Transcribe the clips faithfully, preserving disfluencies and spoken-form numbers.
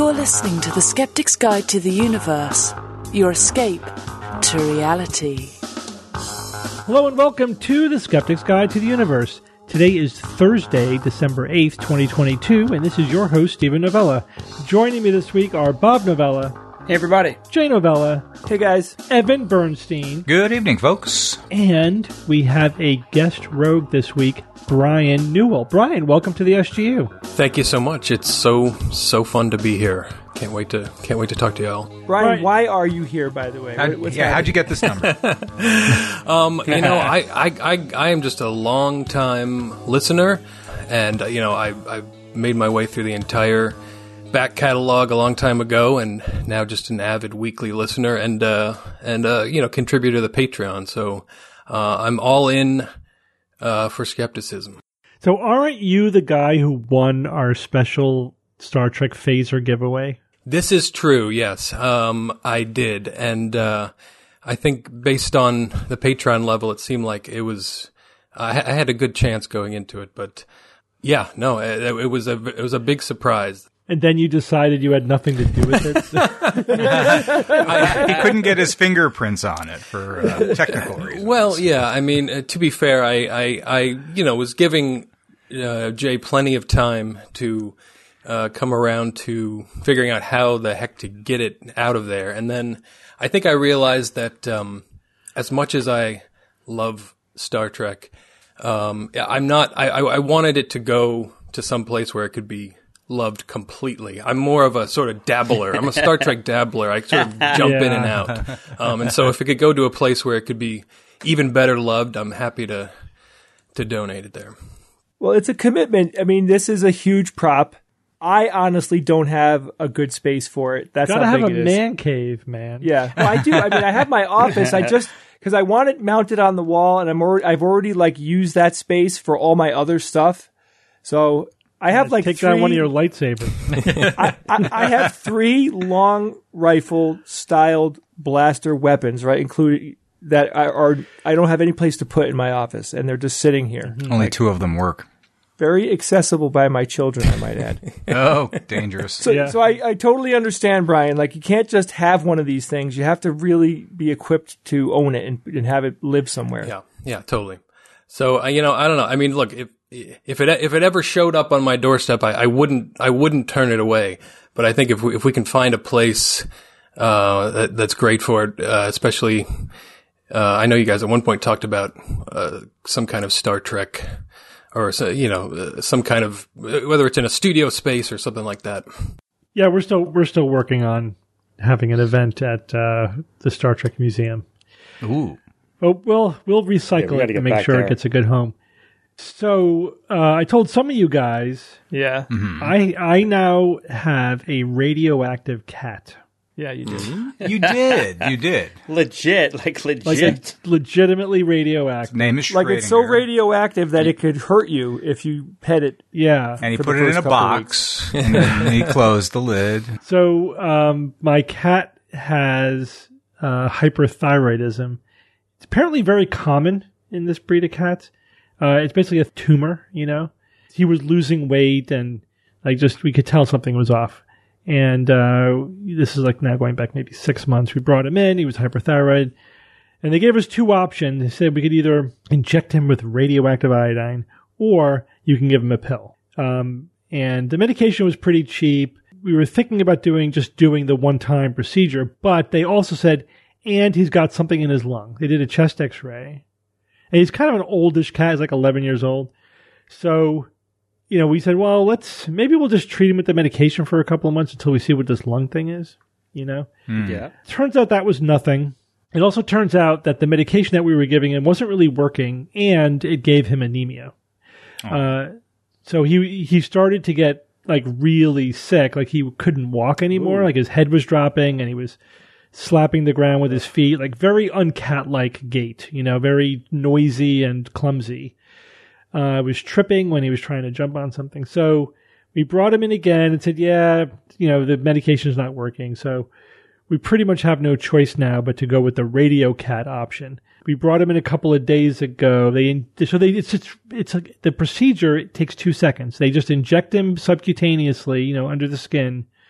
You're listening to The Skeptic's Guide to the Universe, your escape to reality. Hello and welcome to The Skeptic's Guide to the Universe. Today is Thursday, December eighth, twenty twenty-two, and this is your host, Stephen Novella. Joining me this week are Bob Novella. Hey, everybody. Jay Novella. Hey, guys. Evan Bernstein. Good evening, folks. And we have a guest rogue this week, Brian Newell. Brian, welcome to the S G U. Thank you so much. It's so, so fun to be here. Can't wait to can't wait to talk to y'all. Brian, Brian. why are you here, by the way? How, What- what's yeah, happening? how'd you get this number? Um, you know, I, I, I, I am just a long time listener, and uh, you know, I, I made my way through the entire back catalog a long time ago, and now just an avid weekly listener, and uh, and uh, you know, contributor to the Patreon. So uh, I'm all in uh, for skepticism. So aren't you the guy who won our special Star Trek phaser giveaway? This is true, yes. Um, I did. And uh, I think based on the Patreon level, it seemed like it was, I, I had a good chance going into it. But yeah, no, it, it was a it was a big surprise. And then you decided you had nothing to do with it? I, He couldn't get his fingerprints on it for uh, technical reasons. well, yeah, I mean, uh, to be fair, I, I, I you know, was giving uh, Jay plenty of time to Uh, come around to figuring out how the heck to get it out of there. And then I think I realized that um, as much as I love Star Trek, um, I'm not, I, I, I wanted it to go to some place where it could be loved completely. I'm more of a sort of dabbler. I'm a Star Trek dabbler. I sort of jump in and out. Um, and so if it could go to a place where it could be even better loved, I'm happy to to donate it there. Well, it's a commitment. I mean, this is a huge prop. I honestly don't have a good space for it. That's Gotta how have big a it is. man cave, man. Yeah, well, I do. I mean, I have my office. I just because I want it mounted on the wall, and I'm already, I've already like used that space for all my other stuff. So I have like Take three, down one of your lightsabers. I, I, I have three long rifle styled blaster weapons, right? Including that are, are I don't have any place to put in my office, and they're just sitting here. Only two of them work. Very accessible by my children, I might add. Oh, dangerous. So, Yeah. so I, I totally understand, Brian. Like, you can't just have one of these things. You have to really be equipped to own it and, and have it live somewhere. Yeah, yeah, totally. So uh, you know, I don't know. I mean, look, if if it if it ever showed up on my doorstep, I, I wouldn't I wouldn't turn it away. But I think if we if we can find a place uh, that, that's great for it, uh, especially, uh, I know you guys at one point talked about uh, some kind of Star Trek. Or, so, you know, uh, some kind of, whether it's in a studio space or something like that. Yeah, we're still we're still working on having an event at uh, the Star Trek Museum. Ooh. But we'll we'll recycle Yeah, we gotta it to get make back sure there. it gets a good home. So uh, I told some of you guys Yeah. I I now have a radioactive cat, Yeah, you do. You did. You did. Legit, like legit. like it's legitimately radioactive. Name is Like, it's so Schrodinger. radioactive that it could hurt you if you pet it. Yeah. And he for put the it in first a couple box, and then he closed the lid. So um, my cat has uh, hyperthyroidism. It's apparently very common in this breed of cats. Uh, it's basically a tumor, you know. He was losing weight, and like just we could tell something was off. And uh, this is like now going back maybe six months. We brought him in. He was hyperthyroid. And they gave us two options. They said we could either inject him with radioactive iodine or you can give him a pill. Um, and the medication was pretty cheap. We were thinking about doing just doing the one-time procedure, but they also said, and he's got something in his lung. They did a chest x-ray. And he's kind of an oldish cat. He's like eleven years old. So, you know, we said, well, let's, maybe we'll just treat him with the medication for a couple of months until we see what this lung thing is, you know? Yeah. Turns out that was nothing. It also turns out that the medication that we were giving him wasn't really working, and it gave him anemia. Uh, so he he started to get like really sick, like he couldn't walk anymore, Ooh. like his head was dropping, and he was slapping the ground with his feet, like very uncat-like gait, you know, very noisy and clumsy. Uh, was tripping when he was trying to jump on something. So we brought him in again and said, yeah, you know, the medication is not working. So we pretty much have no choice now but to go with the Radio Cat option. We brought him in a couple of days ago. They so they it's it's, it's like the procedure. It takes two seconds. They just inject him subcutaneously, you know, under the skin,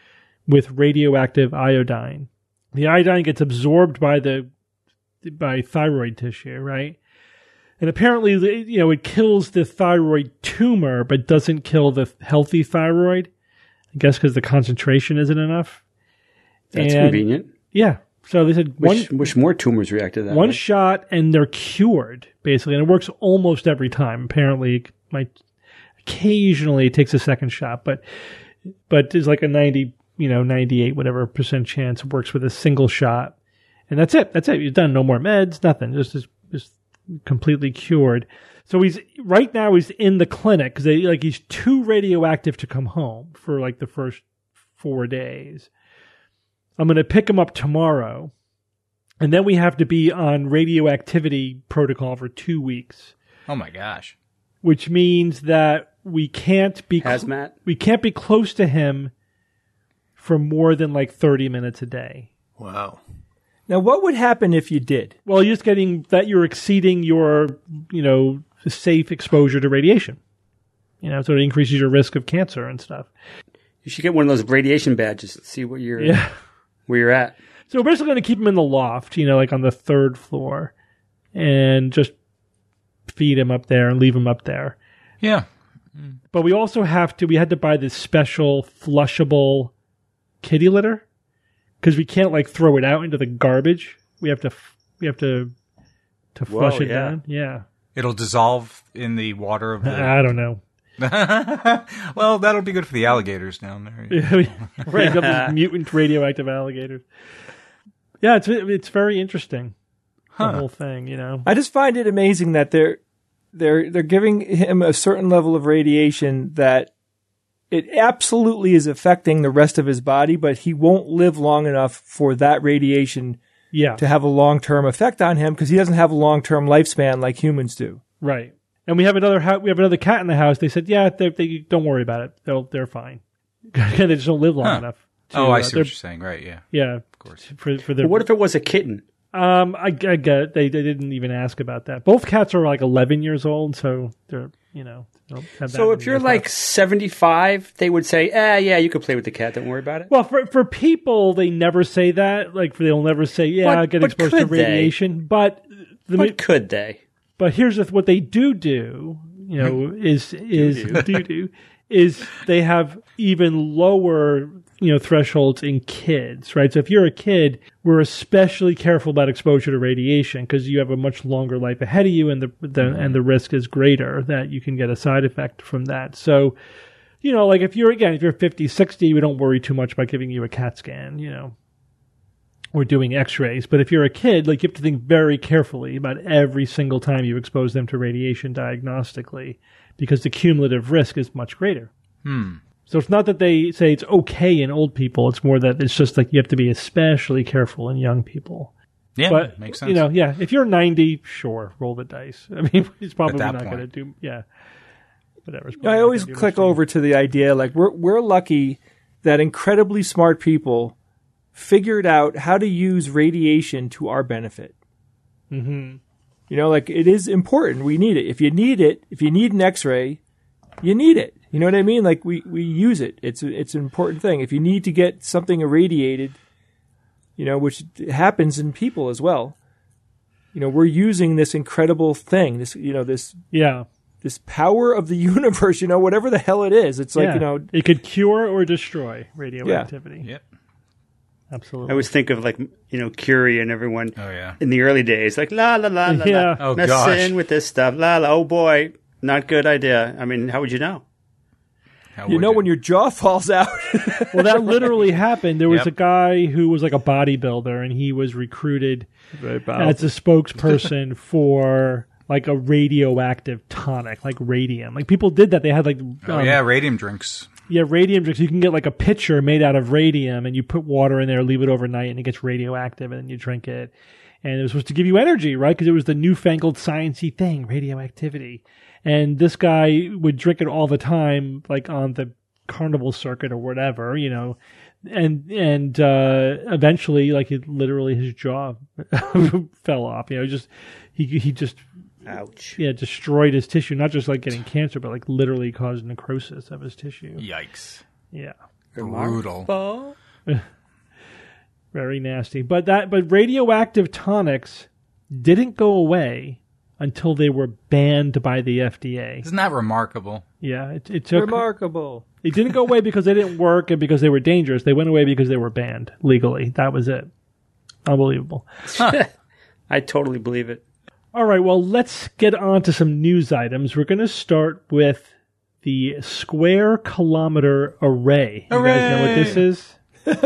with radioactive iodine. The iodine gets absorbed by the by thyroid tissue, right? And apparently, you know, it kills the thyroid tumor, but doesn't kill the healthy thyroid. I guess because the concentration isn't enough. That's And- convenient. Yeah. So they said one Wish, wish more tumors reacted to that. one way. shot and they're cured, basically. And it works almost every time. Apparently, it might occasionally it takes a second shot, but but there's like a ninety, you know, ninety-eight, whatever percent chance it works with a single shot. And that's it. That's it. You're done. No more meds, nothing. Just just, just completely cured. So he's right now he's in the clinic because like he's too radioactive to come home for like the first four days. I'm going to pick him up tomorrow, and then we have to be on radioactivity protocol for two weeks, Oh my gosh. which means that we can't be cl- Hazmat. we can't be close to him for more than like thirty minutes a day. Wow. Now, what would happen if you did? Well, you're just getting that you're exceeding your, you know, safe exposure to radiation. You know, so it increases your risk of cancer and stuff. You should get one of those radiation badges to see what you're, Yeah. where you're at. So we're basically going to keep him in the loft, you know, like on the third floor, and just feed him up there and leave him up there. Yeah. But we also have to, we had to buy this special flushable kitty litter because we can't like throw it out into the garbage. We have to, f- we have to, to Whoa, flush it yeah. down. Yeah. It'll dissolve in the water of the. I don't know. Well, that'll be good for the alligators down there. Right, got these mutant radioactive alligators. Yeah, it's it's very interesting. The whole thing, you know. I just find it amazing that they're they're they're giving him a certain level of radiation that it absolutely is affecting the rest of his body, but he won't live long enough for that radiation Yeah. to have a long-term effect on him because he doesn't have a long-term lifespan like humans do. Right. And we have another ho- we have another cat in the house. They said, yeah, they, they don't worry about it. They'll they're fine. They just don't live long Huh. enough. to, Oh, I uh, see they're- what you're saying. Right, yeah. Yeah, Of course. for for the But what if it was a kitten? um I, I get it. they they didn't even ask about that. Both cats are like eleven years old, so they're you know they don't have that So many if you're years like left. seventy-five, they would say, ah, yeah, you could play with the cat. Don't worry about it. Well, for for people, they never say that. Like they'll never say, "Yeah, But- get but exposed to could they? radiation." But the But could they? But here's the, what they do do, you know, is is do do is they have even lower, you know, thresholds in kids, right? So if you're a kid, we're especially careful about exposure to radiation because you have a much longer life ahead of you, and the, the and the risk is greater that you can get a side effect from that. So, you know, like if you're again, if you're fifty, sixty, we don't worry too much about giving you a CAT scan, you know. Or doing x-rays. But if you're a kid, like you have to think very carefully about every single time you expose them to radiation diagnostically because the cumulative risk is much greater. Hmm. So it's not that they say it's okay in old people. It's more that it's just like you have to be especially careful in young people. Yeah, But, makes sense. you know, yeah, if you're ninety, sure, roll the dice. I mean, it's probably that not point. going to do, yeah. Whatever. it's I probably not always gonna do click much to you. over to the idea like we're we're lucky that incredibly smart people figured out how to use radiation to our benefit. Mhm. You know, like it is important. We need it. If you need it, if you need an X-ray, you need it. You know what I mean? Like we, we use it. It's a, it's an important thing. If you need to get something irradiated, you know, which happens in people as well. You know, we're using this incredible thing. This, you know, this Yeah. this power of the universe. You know, whatever the hell it is. It's like Yeah. you know, it could cure or destroy radioactivity. Yep. Absolutely. I always think of like, you know, Curie and everyone Oh, yeah. in the early days, like la la la la, Yeah. la Oh, messing gosh. with this stuff, la la. Oh boy, not good idea. I mean, how would you know? How you would know when your jaw falls out. Well, that literally happened. There was Yep. a guy who was like a bodybuilder, and he was recruited as a spokesperson for like a radioactive tonic, like radium. Like people did that. They had like Oh, um, yeah, radium drinks. yeah, radium drinks. You can get like a pitcher made out of radium, and you put water in there, leave it overnight, and it gets radioactive, and then you drink it. And it was supposed to give you energy, right? Because it was the newfangled sciencey thing, radioactivity. And this guy would drink it all the time, like on the carnival circuit or whatever, you know. And and uh, eventually, like it, literally, his jaw fell off. You know, just he he just Ouch. yeah destroyed his tissue, not just like getting cancer, but like literally caused necrosis of his tissue. Yikes. Yeah. Brutal. Very nasty. But that but radioactive tonics didn't go away until they were banned by the F D A. Isn't that remarkable? Yeah, it, it took. Remarkable. It didn't go away because they didn't work and because they were dangerous. They went away because they were banned legally. That was it. Unbelievable. I totally believe it. All right, well, let's get on to some news items. We're going to start with the Square Kilometer Array. You Hooray! guys know what this is?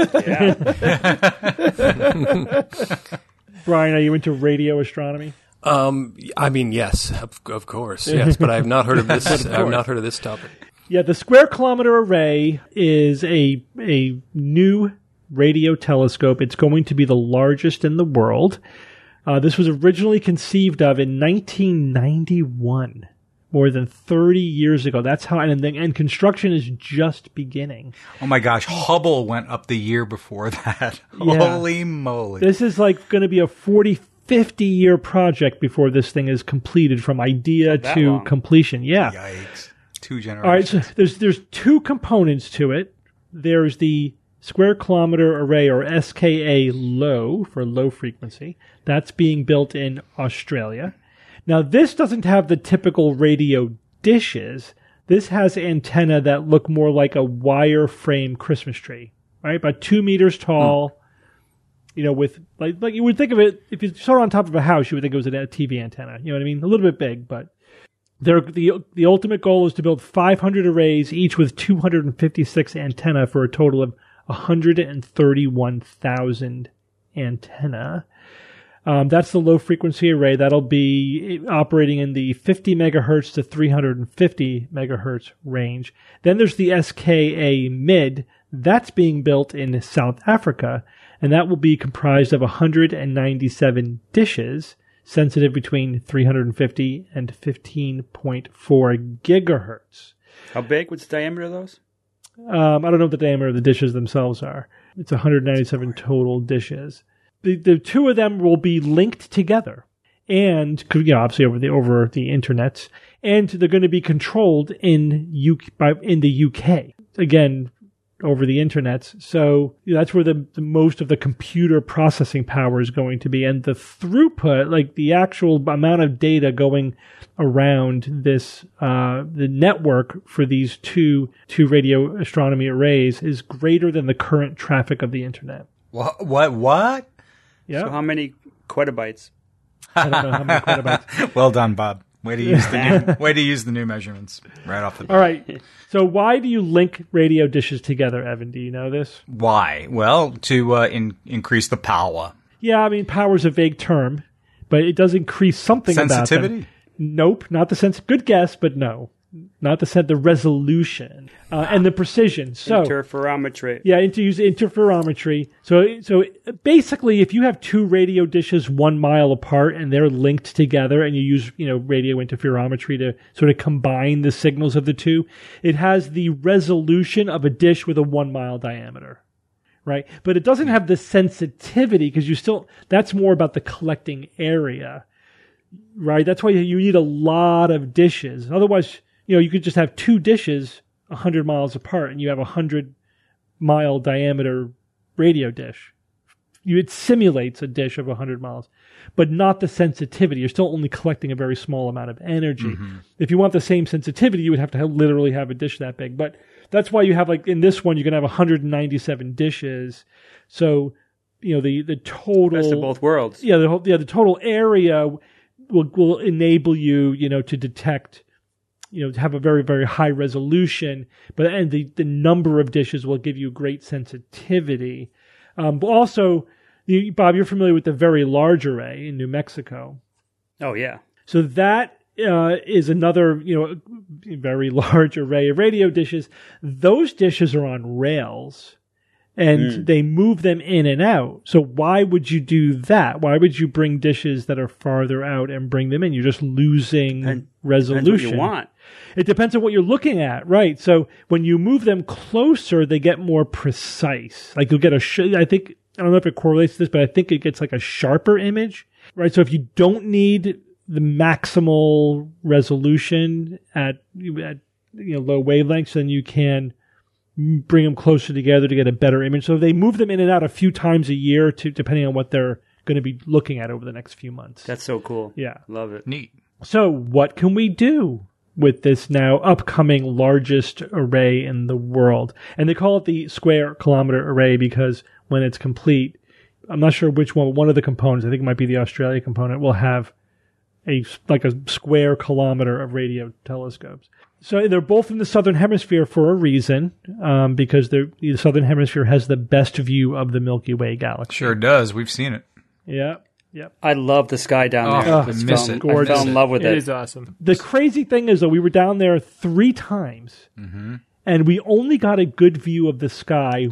Brian, are you into radio astronomy? Um, I mean, yes, of, of course, yes, but I have not heard of this. I have not heard of this topic. Yeah, the Square Kilometer Array is a a new radio telescope. It's going to be the largest in the world. Uh, this was originally conceived of in nineteen ninety-one, more than thirty years ago. That's how, and, and construction is just beginning. Oh my gosh, Hubble went up the year before that. Yeah. Holy moly. This is like going to be a forty, fifty year project before this thing is completed from idea That to long. completion. Yeah. Yikes. Two All right, so generations. there's there's two components to it. There's the Square Kilometer Array, or S K A low, for low frequency. That's being built in Australia. Now, this doesn't have the typical radio dishes. This has antenna that look more like a wireframe Christmas tree, right? About two meters tall. Hmm. You know, with like like you would think of it, if you saw it on top of a house, you would think it was a T V antenna. You know what I mean? A little bit big, but They're, the the ultimate goal is to build five hundred arrays, each with two hundred fifty-six antenna, for a total of one hundred thirty-one thousand antenna. Um, that's the low frequency array. That'll be operating in the fifty megahertz to three hundred fifty megahertz range. Then there's the S K A mid. That's being built in South Africa, and that will be comprised of one hundred ninety-seven dishes, sensitive between three hundred fifty and fifteen point four gigahertz. How big? What's the diameter of those? Um, I don't know what the diameter of the dishes themselves are. It's one hundred ninety-seven total dishes. The, the two of them will be linked together, and you know, obviously over the over the internet, and they're going to be controlled in U by in the U K again over the internet. So you know, that's where the, the most of the computer processing power is going to be, and the throughput, like the actual amount of data going around this uh, the network for these two two radio astronomy arrays, is greater than the current traffic of the internet. What? What? What? Yeah, So how many quotabytes? I don't know how many quotabytes. Well done, Bob. Way to use the new, way to use the new measurements right off the bat. All right. So why do you link radio dishes together, Evan? Do you know this? Why? Well, to uh, in, increase the power. Yeah, I mean, power's a vague term, but it does increase something about them. Sensitivity? Nope, not the sense. Good guess, but no. Not the set, the resolution uh, and the precision. So Interferometry. yeah, to use interferometry. So so basically, if you have two radio dishes one mile apart and they're linked together, and you use you know radio interferometry to sort of combine the signals of the two, it has the resolution of a dish with a one mile diameter, right? But it doesn't have the sensitivity, because you still that's more about the collecting area, right? That's why you need a lot of dishes. Otherwise, you know, you could just have two dishes one hundred miles apart and you have a one hundred mile diameter radio dish. You, it simulates a dish of one hundred miles, but not the sensitivity. You're still only collecting a very small amount of energy. Mm-hmm. If you want the same sensitivity, you would have to have, literally have a dish that big. But that's why you have, like, in this one, you're going to have one hundred ninety-seven dishes. So, you know, the, the total... Best of both worlds. Yeah, the, whole, yeah, the total area will, will enable you, you know, to detect... you know, have a very, very high resolution, but and the, the number of dishes will give you great sensitivity. Um, but also, you, Bob, you're familiar with the Very Large Array in New Mexico. Oh, yeah. So that uh, is another, you know, very large array of radio dishes. Those dishes are on rails, and mm. they move them in and out. So why would you do that? Why would you bring dishes that are farther out and bring them in? You're just losing and, resolution. Depends what you want. It depends on what you're looking at, right? So when you move them closer, they get more precise. Like you'll get a, sh- I think, I don't know if it correlates to this, but I think it gets like a sharper image, right? So if you don't need the maximal resolution at, at you know, low wavelengths, then you can bring them closer together to get a better image. So they move them in and out a few times a year, to depending on what they're going to be looking at over the next few months. That's so cool. Yeah. Love it. Neat. So what can we do with this now upcoming largest array in the world? And they call it the Square Kilometer Array because when it's complete, I'm not sure which one, but one of the components, I think it might be the Australia component, will have a like a square kilometer of radio telescopes. So they're both in the southern hemisphere for a reason, um, because the southern hemisphere has the best view of the Milky Way galaxy. Sure does. We've seen it. Yeah. Yep. I love the sky down Oh, there. I Just miss fell- it. I fell Gorgeous. in love with It it. is awesome. The crazy thing is, though, we were down there three times, and we only got a good view of the sky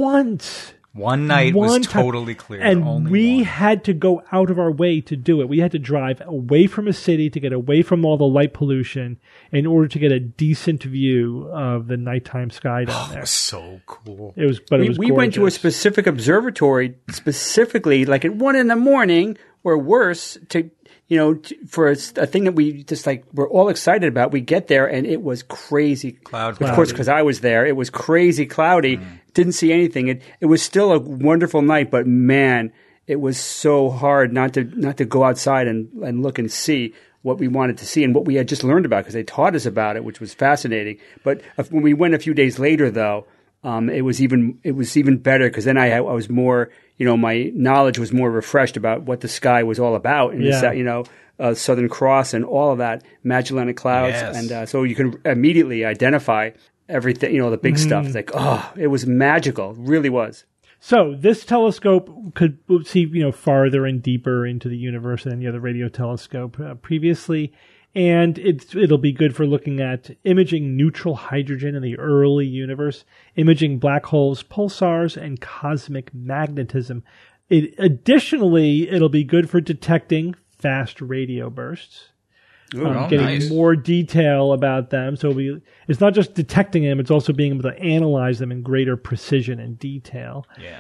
once. One night One was time. totally clear. And Only we one. had to go out of our way to do it. We had to drive away from a city to get away from all the light pollution in order to get a decent view of the nighttime sky down It there. was so cool. It was, but it We, was we went to a gorgeous. specific observatory, specifically like at one in the morning or worse, to you know t- for a, s- a thing that we just like we're all excited about. We get there and it was crazy. Cloud Of course, because I was there, it was crazy cloudy. Didn't see anything. It it was still a wonderful night, but man, it was so hard not to not to go outside and, and look and see what we wanted to see and what we had just learned about because they taught us about it, which was fascinating. But if, when we went a few days later, though, um, it was even it was even better because then I, I was more, you know, my knowledge was more refreshed about what the sky was all about, and Yeah. this, you know, uh, Southern Cross and all of that, Magellanic Clouds, Yes. and uh, so you can immediately identify everything, you know, the big stuff. It's like, oh, it was magical, it really was. So this telescope could see, you know, farther and deeper into the universe than any other radio telescope uh, previously. And it's, it'll be good for looking at imaging neutral hydrogen in the early universe, imaging black holes, pulsars, and cosmic magnetism. It, additionally, it'll be good for detecting fast radio bursts. Ooh, um, oh, getting nice. more detail about them. So we, it's not just detecting them, it's also being able to analyze them in greater precision and detail. Yeah.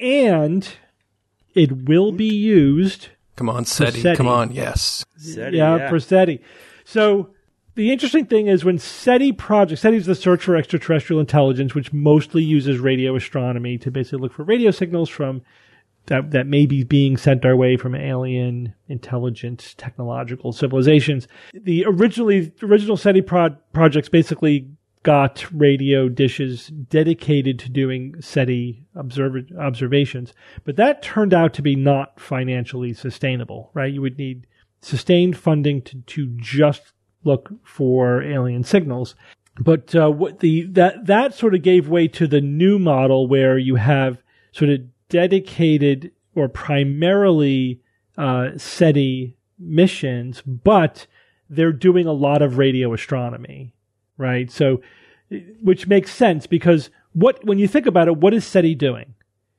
And it will be used, Come on, SETI. SETI. Come on, yes. SETI, yeah, yeah. for SETI. So the interesting thing is when SETI project, SETI is the Search for Extraterrestrial Intelligence, which mostly uses radio astronomy to basically look for radio signals from that that may be being sent our way from alien, intelligent, technological civilizations. The originally original SETI pro- projects basically got radio dishes dedicated to doing SETI observ- observations, but that turned out to be not financially sustainable, right? You would need sustained funding to, to just look for alien signals. But uh, what the that that sort of gave way to the new model where you have sort of dedicated or primarily uh, SETI missions, but they're doing a lot of radio astronomy, right? So, which makes sense because what when you think about it, what is SETI doing?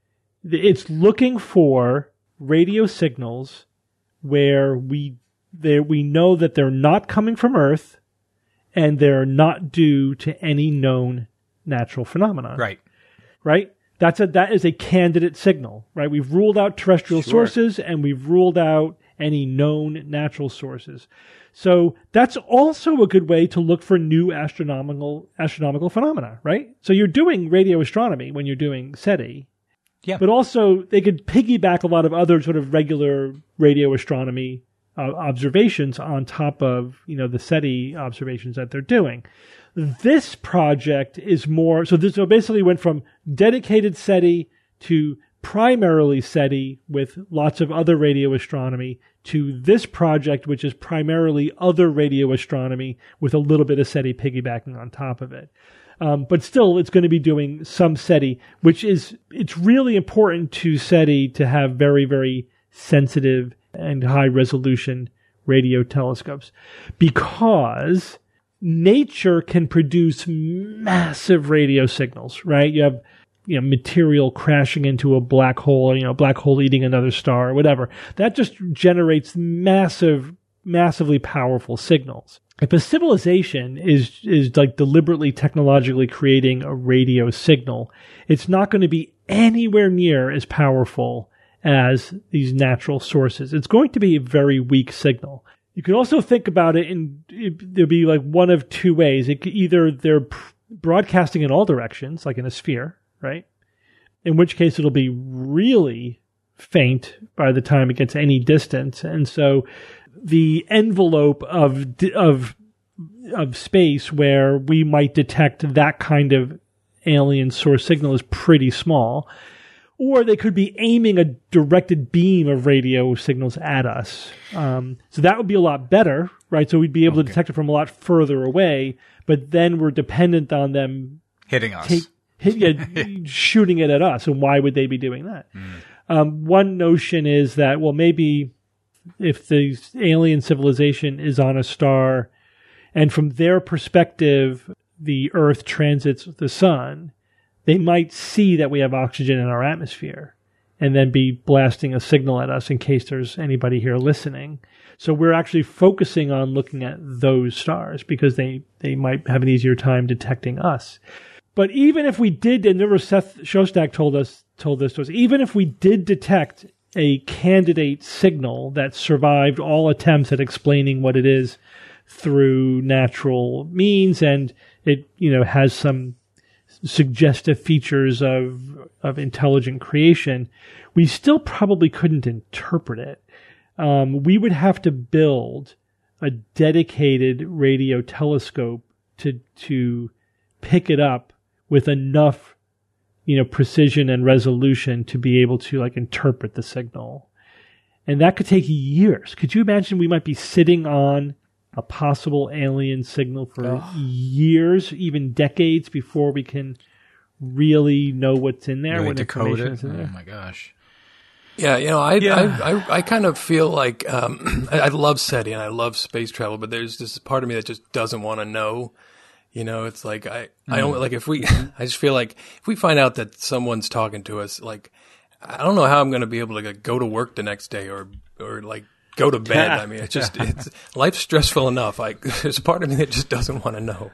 It's looking for radio signals where we there we know that they're not coming from Earth and they're not due to any known natural phenomenon. Right. Right? That's a that is a candidate signal, right? We've ruled out terrestrial Sure. sources and we've ruled out any known natural sources. So that's also a good way to look for new astronomical astronomical phenomena, right? So you're doing radio astronomy when you're doing SETI. Yeah. But also they could piggyback a lot of other sort of regular radio astronomy uh, observations on top of, you know, the SETI observations that they're doing. This project is more, so this so basically went from dedicated SETI to primarily SETI with lots of other radio astronomy to this project, which is primarily other radio astronomy with a little bit of SETI piggybacking on top of it. Um, but still, it's going to be doing some SETI, which is, it's really important to SETI to have very, very sensitive and high resolution radio telescopes because nature can produce massive radio signals, right? You have, you know, material crashing into a black hole, you know, black hole eating another star or whatever. That just generates massive, massively powerful signals. If a civilization is, is like deliberately technologically creating a radio signal, it's not going to be anywhere near as powerful as these natural sources. It's going to be a very weak signal. You can also think about it in, it, there'll be like one of two ways. It could either they're broadcasting in all directions, like in a sphere, right? In which case it'll be really faint by the time it gets any distance. And so the envelope of of of space where we might detect that kind of alien source signal is pretty small. Or they could be aiming a directed beam of radio signals at us. Um, so that would be a lot better, right? So we'd be able okay. to detect it from a lot further away, but then we're dependent on them hitting us, take, hit, yeah, shooting it at us. And why would they be doing that? Mm. Um, one notion is that, well, maybe if the alien civilization is on a star and from their perspective, the Earth transits the sun, they might see that we have oxygen in our atmosphere and then be blasting a signal at us in case there's anybody here listening. So we're actually focusing on looking at those stars because they, they might have an easier time detecting us. But even if we did, and remember Seth Shostak told us, told this to us, even if we did detect a candidate signal that survived all attempts at explaining what it is through natural means and it, you know, has some suggestive features of of intelligent creation, we still probably couldn't interpret it. Um, we would have to build a dedicated radio telescope to to pick it up with enough, you know, precision and resolution to be able to like interpret the signal. And that could take years. Could you imagine we might be sitting on a possible alien signal for oh. years, even decades, before we can really know what's in there, really what decode information it. is in there? Oh my gosh! Yeah, you know, I Yeah. I, I, I kind of feel like um, I, I love SETI and I love space travel, but there's this part of me that just doesn't want to know. You know, it's like I I don't like if we. I just feel like if we find out that someone's talking to us, like I don't know how I'm going to be able to like, go to work the next day or or like. Go to bed. I mean, it's just, it's, life's stressful enough. I, there's a part of me that just doesn't want to know.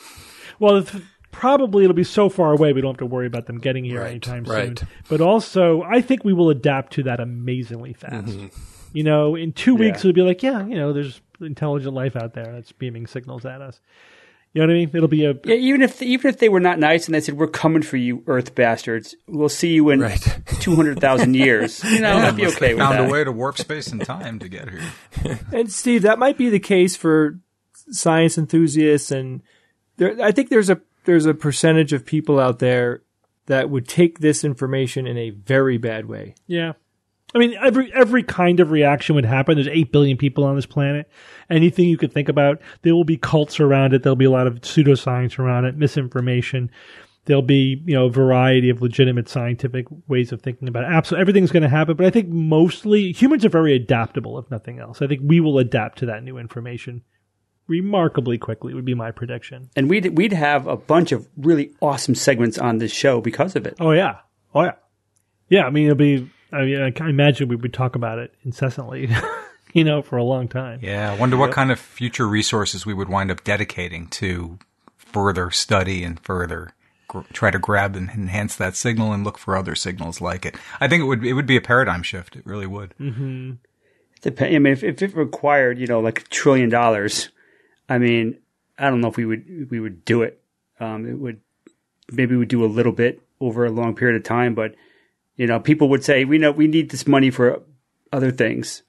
Well, it's, probably it'll be so far away we don't have to worry about them getting here right, anytime right. soon. But also, I think we will adapt to that amazingly fast. Mm-hmm. You know, in two yeah. weeks, it'll be like, yeah, you know, there's intelligent life out there that's beaming signals at us. You know what I mean? It'll be a yeah. Even if even if they were not nice and they said, "We're coming for you, Earth bastards. We'll see you in right. two hundred thousand years." You know, yeah, I'd be okay with found that. a way to warp space and time to get here. And Steve, that might be the case for science enthusiasts, and there, I think there's a there's a percentage of people out there that would take this information in a very bad way. Yeah. I mean, every every kind of reaction would happen. There's eight billion people on this planet. Anything you could think about, there will be cults around it. There'll be a lot of pseudoscience around it, misinformation. There'll be, you know, a variety of legitimate scientific ways of thinking about it. Absolutely, everything's going to happen. But I think mostly humans are very adaptable, if nothing else. I think we will adapt to that new information remarkably quickly, would be my prediction. And we'd we'd have a bunch of really awesome segments on this show because of it. Oh yeah, oh yeah, yeah. I mean, it'll be. I mean, I imagine we would talk about it incessantly, you know, for a long time. Yeah, I wonder what kind of future resources we would wind up dedicating to further study and further gr- try to grab and enhance that signal and look for other signals like it. I think it would it would be a paradigm shift. It really would. Mm-hmm. Dep- I mean, if, if it required, you know, like a trillion dollars, I mean, I don't know if we would we would do it. Um, it would maybe we'd do a little bit over a long period of time, but. You know, people would say, we know we need this money for other things.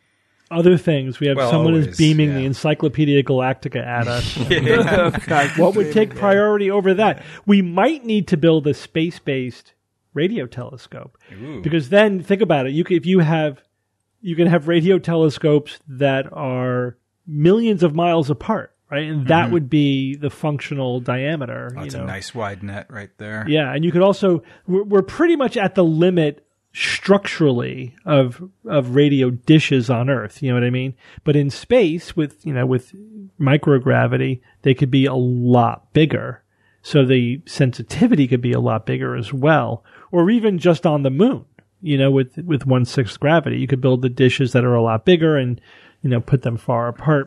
Other things. We have well, someone always, who's beaming yeah. the Encyclopedia Galactica at us. Yeah. God, what would take priority over that? We might need to build a space-based radio telescope. Ooh. Because then, think about it. You can, if you have, you can have radio telescopes that are millions of miles apart. Right, and that mm-hmm. would be the functional diameter. Oh, that's you know. a nice wide net right there. Yeah, and you could also we're, we're pretty much at the limit structurally of of radio dishes on Earth. You know what I mean? But in space, with you know with microgravity, they could be a lot bigger. So the sensitivity could be a lot bigger as well, or even just on the moon. You know, with with one sixth gravity, you could build the dishes that are a lot bigger and you know put them far apart.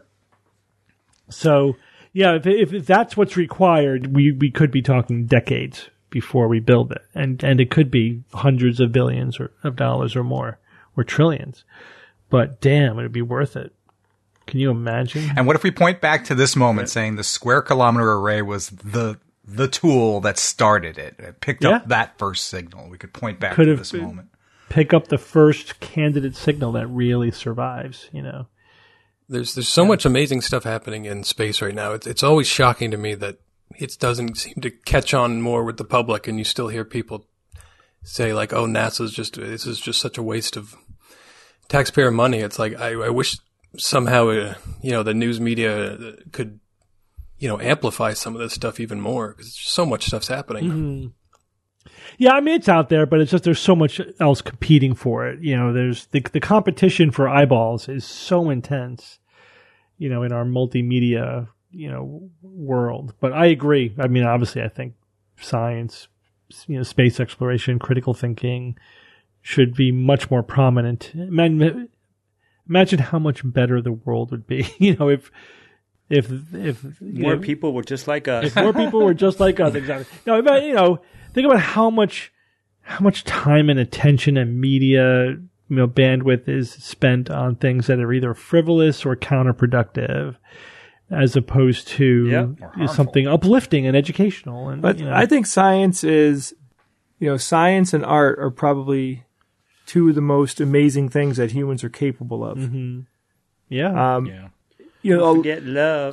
So, yeah, if, if if that's what's required, we, we could be talking decades before we build it. And and it could be hundreds of billions or, of dollars or more, or trillions. But damn, it would be worth it. Can you imagine? And what if we point back to this moment saying the square kilometer array was the the tool that started it. It picked Yeah. up that first signal. We could point back Could to have this been- moment. Pick up the first candidate signal that really survives, you know. There's there's so much amazing stuff happening in space right now. It's it's always shocking to me that it doesn't seem to catch on more with the public, and you still hear people say like, "Oh, NASA's just this is just such a waste of taxpayer money." It's like I, I wish somehow uh, you know the news media could you know amplify some of this stuff even more because so much stuff's happening. Mm-hmm. Yeah, I mean, it's out there, but it's just there's so much else competing for it. You know, there's the the competition for eyeballs is so intense, you know, in our multimedia, you know, world. But I agree. I mean, obviously, I think science, you know, space exploration, critical thinking should be much more prominent. Imagine, imagine how much better the world would be, you know, if if if More you know, people were just like us. if more people were just like us. Exactly. No, but, you know, think about how much how much time and attention and media, you know, bandwidth is spent on things that are either frivolous or counterproductive, as opposed to Yep. Or harmful. something uplifting and educational. And But you know, I think science is, you know, science and art are probably two of the most amazing things that humans are capable of. Mm-hmm. yeah, Um, Yeah. You know, Don't forget love.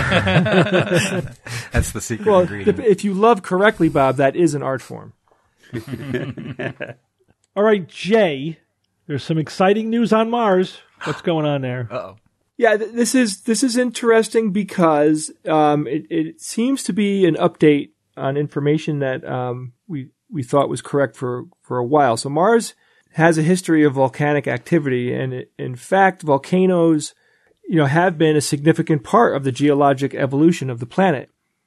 That's the secret well, ingredient. if you love correctly, Bob, that is an art form. all right, Jay. There's some exciting news on Mars. What's going on there? Uh-oh. Yeah, th- this is this is interesting because um, it, it seems to be an update on information that um, we we thought was correct for, for a while. So Mars has a history of volcanic activity, and it, in fact, volcanoes, you know, have been a significant part of the geologic evolution of the planet.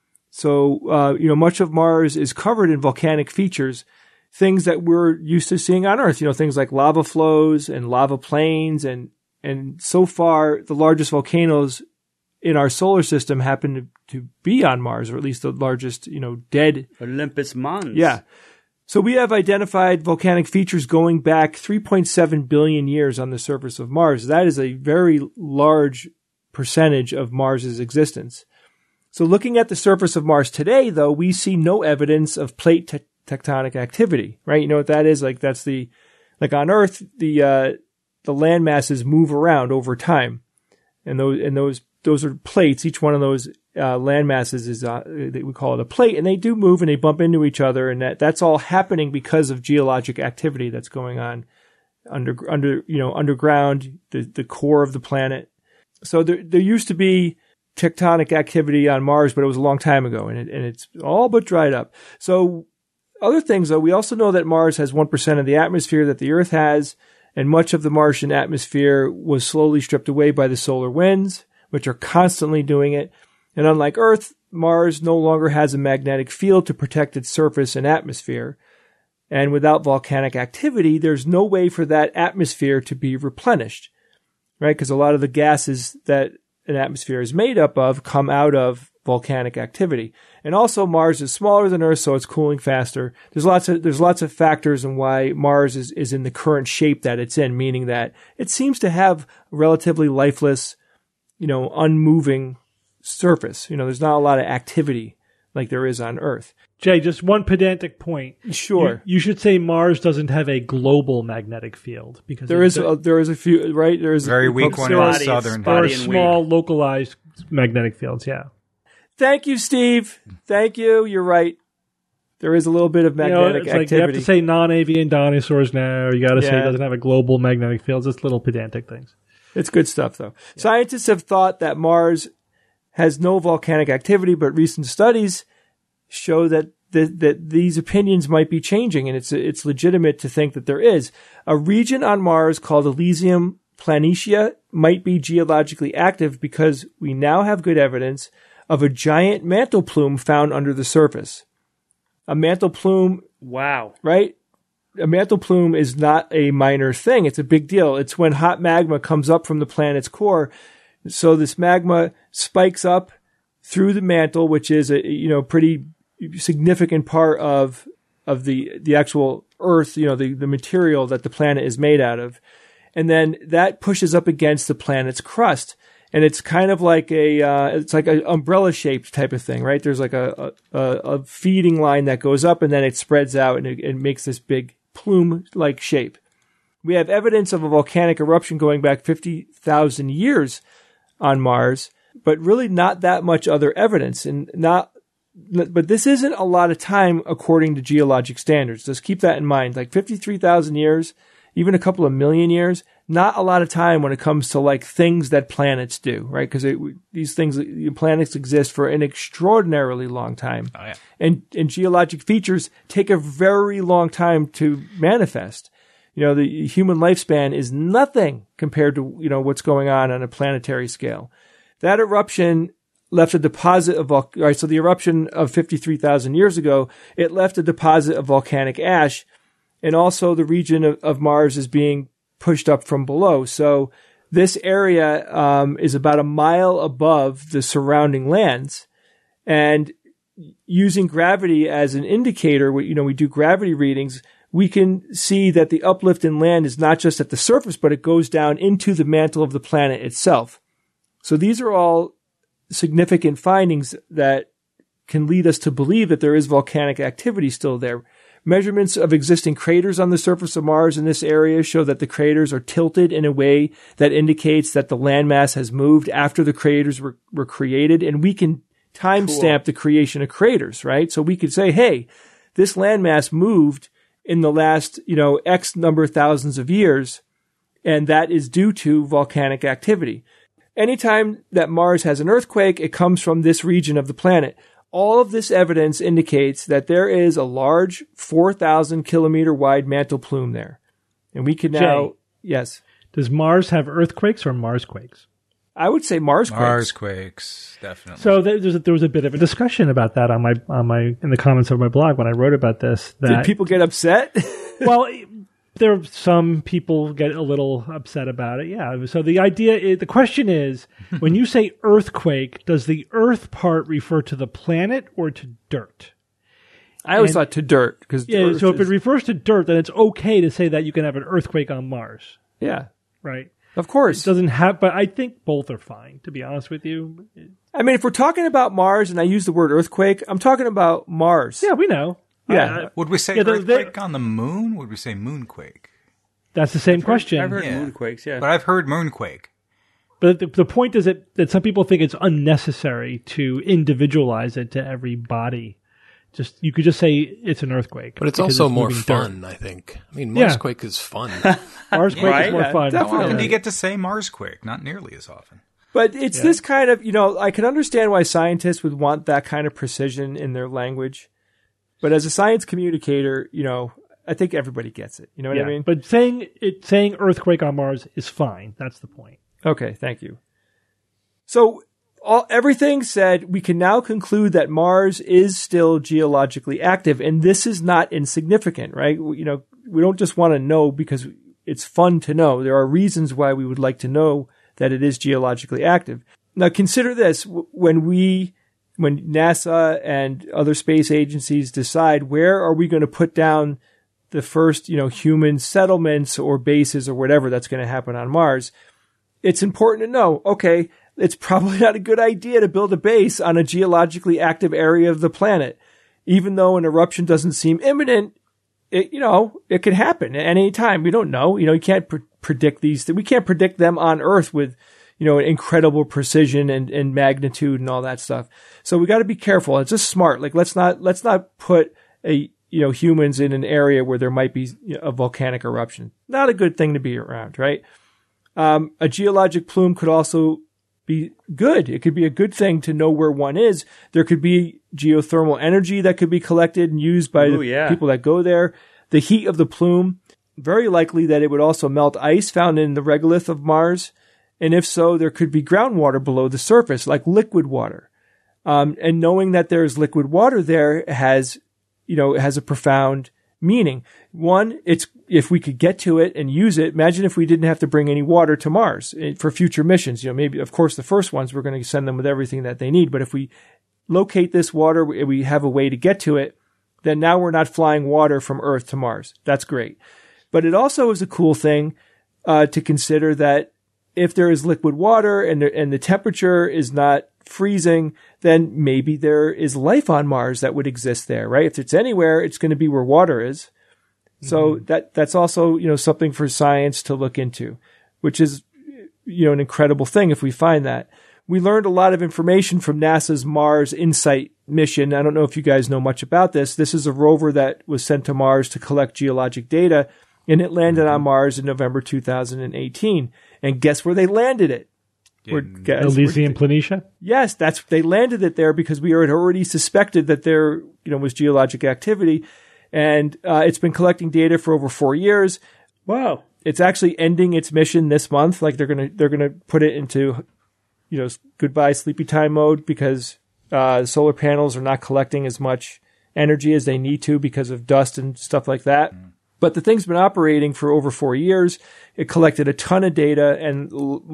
So, uh, you know, much of Mars is covered in volcanic features, things that we're used to seeing on Earth. You know, things like lava flows and lava plains, and and so far, the largest volcanoes in our solar system happen to, to be on Mars, or at least the largest, you know, dead. Olympus Mons. Yeah. So we have identified volcanic features going back three point seven billion years on the surface of Mars. That is a very large percentage of Mars's existence. So looking at the surface of Mars today, though, we see no evidence of plate te- tectonic activity, right? You know what that is? Like that's the, like on Earth, the, uh, the land masses move around over time. And those, and those, those are plates. Each one of those uh, land masses is, uh, we call it a plate, and they do move and they bump into each other. And that, that's all happening because of geologic activity that's going on under, under, you know, underground, the, the core of the planet. So there, there used to be tectonic activity on Mars, but it was a long time ago, and it, and it's all but dried up. So other things, though, we also know that Mars has one percent of the atmosphere that the Earth has, and much of the Martian atmosphere was slowly stripped away by the solar winds, which are constantly doing it. And unlike Earth, Mars no longer has a magnetic field to protect its surface and atmosphere. And without volcanic activity, there's no way for that atmosphere to be replenished, right? Because a lot of the gases that an atmosphere is made up of come out of volcanic activity. And also Mars is smaller than Earth, so it's cooling faster. There's lots of, there's lots of factors in why Mars is, is in the current shape that it's in, meaning that it seems to have a relatively lifeless, you know, unmoving surface. You know, there's not a lot of activity like there is on Earth. Jay, just one pedantic point. Sure. You, you should say Mars doesn't have a global magnetic field because There it- is, a, there is a few, right? There is Very a, weak one in Spotty, the southern. there are spotty and small localized magnetic fields. Yeah. Thank you, Steve. Thank you. You're right. There is a little bit of You know, magnetic it's like you have activity. to say non-avian dinosaurs now. You got to say Yeah. it doesn't have a global magnetic field. Just little pedantic things. It's good stuff, though. Scientists have thought that Mars has no volcanic activity, but recent studies show that th- that these opinions might be changing, and it's it's legitimate to think that there is. A region on Mars called Elysium Planitia might be geologically active because we now have good evidence of a giant mantle plume found under the surface. A mantle plume, Wow. right? A mantle plume is not a minor thing. It's a big deal. It's when hot magma comes up from the planet's core. So this magma spikes up through the mantle, which is a, you know, pretty significant part of, of the, the actual Earth, you know, the, the material that the planet is made out of. And then that pushes up against the planet's crust. And it's kind of like a, uh, it's like an umbrella shaped type of thing, right? There's like a, a, a feeding line that goes up and then it spreads out and it, it makes this big plume like shape. We have evidence of a volcanic eruption going back fifty thousand years on Mars, but really not that much other evidence. And not, but this isn't a lot of time according to geologic standards. Just keep that in mind. Like fifty-three thousand years, even a couple of million years, not a lot of time when it comes to like things that planets do, right? Because these things, planets exist for an extraordinarily long time. Oh, yeah. And, and geologic features take a very long time to manifest. You know, the human lifespan is nothing compared to, you know, what's going on on a planetary scale. That eruption left a deposit of, all right, so the eruption of fifty-three thousand years ago, it left a deposit of volcanic ash, and also the region of, of Mars is being pushed up from below. So this area um, is about a mile above the surrounding lands, and using gravity as an indicator, you know, we do gravity readings, we can see that the uplift in land is not just at the surface, but it goes down into the mantle of the planet itself. So these are all significant findings that can lead us to believe that there is volcanic activity still there. Measurements of existing craters on the surface of Mars in this area show that the craters are tilted in a way that indicates that the landmass has moved after the craters were, were created. And we can timestamp cool. the creation of craters, right? So we could say, hey, this landmass moved in the last, you know, X number of thousands of years, and that is due to volcanic activity. Anytime that Mars has an earthquake, it comes from this region of the planet. All of this evidence indicates that there is a large four thousand kilometer wide mantle plume there. And we can now, Jay, yes. Does Mars have earthquakes or Marsquakes? I would say Marsquakes. Marsquakes, definitely. So there was, a, there was a bit of a discussion about that on my on my in the comments of my blog when I wrote about this. That, Did people get upset? Well, there some people get a little upset about it. Yeah. So the idea is, the question is, when you say earthquake, does the earth part refer to the planet or to dirt? I always and, thought to dirt because yeah. So if is, it refers to dirt, then it's okay to say that you can have an earthquake on Mars. Yeah. Right. Of course. It doesn't have, but I think both are fine, to be honest with you. I mean, if we're talking about Mars and I use the word earthquake, I'm talking about Mars. Yeah, we know. Yeah. Uh, would we say yeah, earthquake the, on the moon? Would we say moonquake? That's the same I've question. Heard, I've heard yeah. moonquakes, yeah. But I've heard moonquake. But the, the point is that, that some people think it's unnecessary to individualize it to every body. Just you could just say it's an earthquake. But it's also it's more dirt. fun, I think. I mean, Yeah. Marsquake is fun. Marsquake Right? is more Yeah, fun. How often Definitely. do you get to say Marsquake? Not nearly as often. But it's Yeah. this kind of, you know, I can understand why scientists would want that kind of precision in their language. But as a science communicator, you know, I think everybody gets it. You know what Yeah, I mean? but saying it, saying earthquake on Mars is fine. That's the point. Okay, thank you. So all, everything said, we can now conclude that Mars is still geologically active, and this is not insignificant, right? We, you know, we don't just want to know because it's fun to know. There are reasons why we would like to know that it is geologically active. Now, consider this: when we, when NASA and other space agencies decide where are we going to put down the first, you know, human settlements or bases or whatever that's going to happen on Mars, it's important to know, okay, it's probably not a good idea to build a base on a geologically active area of the planet. Even though an eruption doesn't seem imminent, it, you know, it could happen at any time. We don't know. You know, you can't pr- predict these things. We can't predict them on Earth with, you know, incredible precision and, and magnitude and all that stuff. So we got to be careful. It's just smart. Like, let's not, let's not put a, you know, humans in an area where there might be a volcanic eruption. Not a good thing to be around, right? Um, a geologic plume could also be good. It could be a good thing to know where one is. There could be geothermal energy that could be collected and used by Ooh, the yeah. people that go there. The heat of the plume, very likely that it would also melt ice found in the regolith of Mars. And if so, there could be groundwater below the surface, like liquid water. Um, and knowing that there's liquid water there has, you know, has a profound meaning. One, it's, if we could get to it and use it, imagine if we didn't have to bring any water to Mars for future missions. You know, maybe, of course, the first ones, we're going to send them with everything that they need. But if we locate this water, we have a way to get to it, then now we're not flying water from Earth to Mars. That's great. But it also is a cool thing, uh, to consider that if there is liquid water and the, and the temperature is not freezing, then maybe there is life on Mars that would exist there, right? If it's anywhere, it's going to be where water is. So mm-hmm. that that's also, you know, something for science to look into, which is, you know, an incredible thing if we find that. We learned a lot of information from NASA's Mars InSight mission. I don't know if you guys know much about this. This is a rover that was sent to Mars to collect geologic data, and it landed mm-hmm. on Mars in November two thousand eighteen. And guess where they landed it? In Elysium Planitia? Yes, that's they landed it there because we had already suspected that there, you know, was geologic activity. And uh, it's been collecting data for over four years. Wow. It's actually ending its mission this month. Like they're going to, they're going to put it into, you know, goodbye sleepy time mode because uh, the solar panels are not collecting as much energy as they need to because of dust and stuff like that. Mm. But the thing's been operating for over four years. It collected a ton of data, and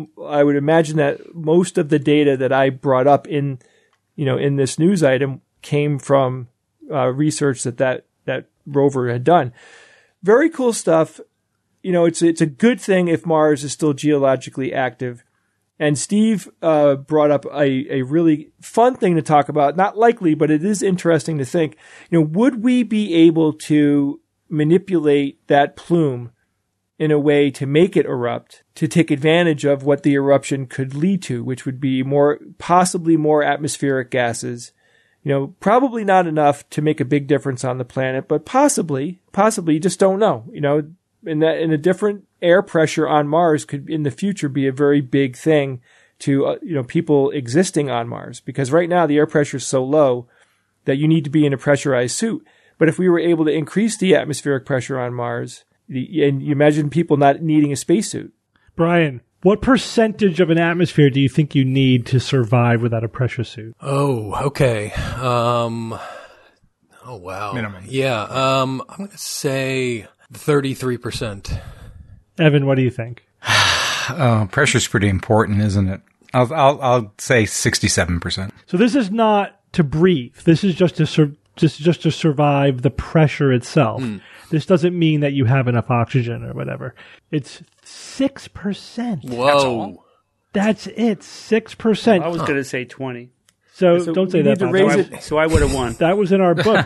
I would imagine that most of the data that I brought up in, you know, in this news item came from uh, research that, that that rover had done. Very cool stuff. You know, it's it's a good thing if Mars is still geologically active. And Steve uh, brought up a, a really fun thing to talk about. Not likely, but it is interesting to think. You know, would we be able to manipulate that plume in a way to make it erupt, to take advantage of what the eruption could lead to, which would be more, possibly more atmospheric gases. You know, probably not enough to make a big difference on the planet, but possibly, possibly, you just don't know. You know, in that, in a different air pressure on Mars could in the future be a very big thing to, uh, you know, people existing on Mars, because right now the air pressure is so low that you need to be in a pressurized suit. But if we were able to increase the atmospheric pressure on Mars, and you imagine people not needing a spacesuit. Brian, what percentage of an atmosphere do you think you need to survive without a pressure suit? Oh, okay. Um, oh, wow. Minimum. Yeah. Um, I'm going to say thirty-three percent. Evan, what do you think? uh, pressure's pretty important, isn't it? I'll, I'll, I'll say sixty-seven percent. So this is not to breathe. This is just to sur- just, just to survive the pressure itself. Mm. This doesn't mean that you have enough oxygen or whatever. It's six percent. Whoa. That's it, six percent. I was huh. going to say twenty. So, so don't say that. To raise so, it. I, so I would have won. That was in our book.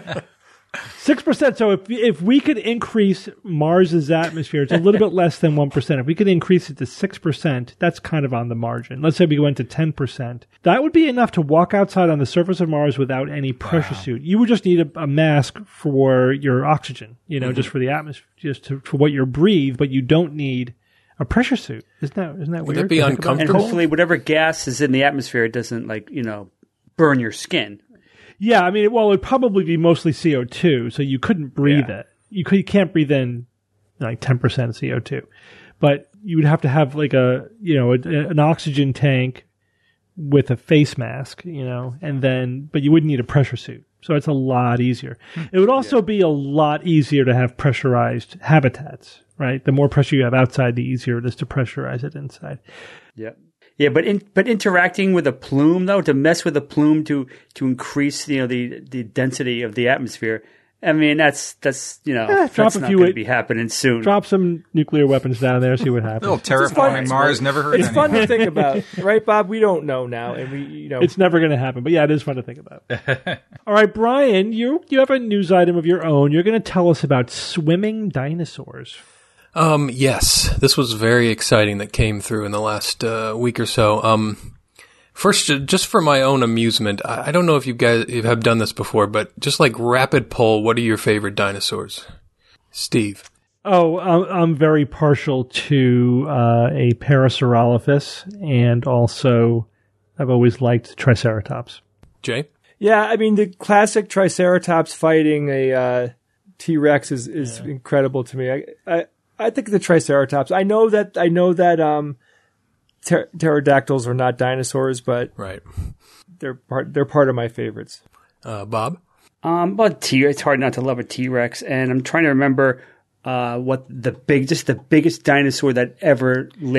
six percent. So if if we could increase Mars's atmosphere, it's a little bit less than one percent. If we could increase it to six percent, that's kind of on the margin. Let's say we went to ten percent. That would be enough to walk outside on the surface of Mars without any pressure wow. suit. You would just need a, a mask for your oxygen, you know, mm-hmm. just for the atmosphere, just to, for what you breathe, but you don't need a pressure suit. Isn't that, isn't that would weird? Would it be uncomfortable? And hopefully whatever gas is in the atmosphere, it doesn't, like, you know, burn your skin. Yeah, I mean, well, it'd probably be mostly C O two, so you couldn't breathe yeah. it. You could, you can't breathe in like ten percent C O two, but you would have to have like a, you know, a, an oxygen tank with a face mask, you know, and then, but you wouldn't need a pressure suit. So it's a lot easier. It would also yeah. be a lot easier to have pressurized habitats, right? The more pressure you have outside, the easier it is to pressurize it inside. Yeah. Yeah, but in, but interacting with a plume, though, to mess with a plume to to increase, you know, the, the density of the atmosphere, I mean, that's, that's you know, yeah, that's not going to be happening soon. Drop some nuclear weapons down there, see what happens. A little terraforming Mars, never heard It's anything. fun to think about, right, Bob? We don't know now, and we, you know. It's never going to happen, but yeah, it is fun to think about. All right, Brian, you you have a news item of your own. You're going to tell us about swimming dinosaurs. Um, yes, this was very exciting that came through in the last uh, week or so. Um, first, just for my own amusement, I don't know if you guys have done this before, but just like rapid poll, what are your favorite dinosaurs? Steve. Oh, I'm, I'm very partial to uh, a Parasaurolophus, and also I've always liked Triceratops. Jay? Yeah, I mean, the classic Triceratops fighting a uh, T-Rex is, is yeah. incredible to me. I, I I think the Triceratops. I know that I know that um, pter- pterodactyls are not dinosaurs, but right, they're part. They're part of my favorites. Uh, Bob, um, but T. It's hard not to love a T-Rex, and I'm trying to remember uh, what the big, just the biggest dinosaur that ever lived.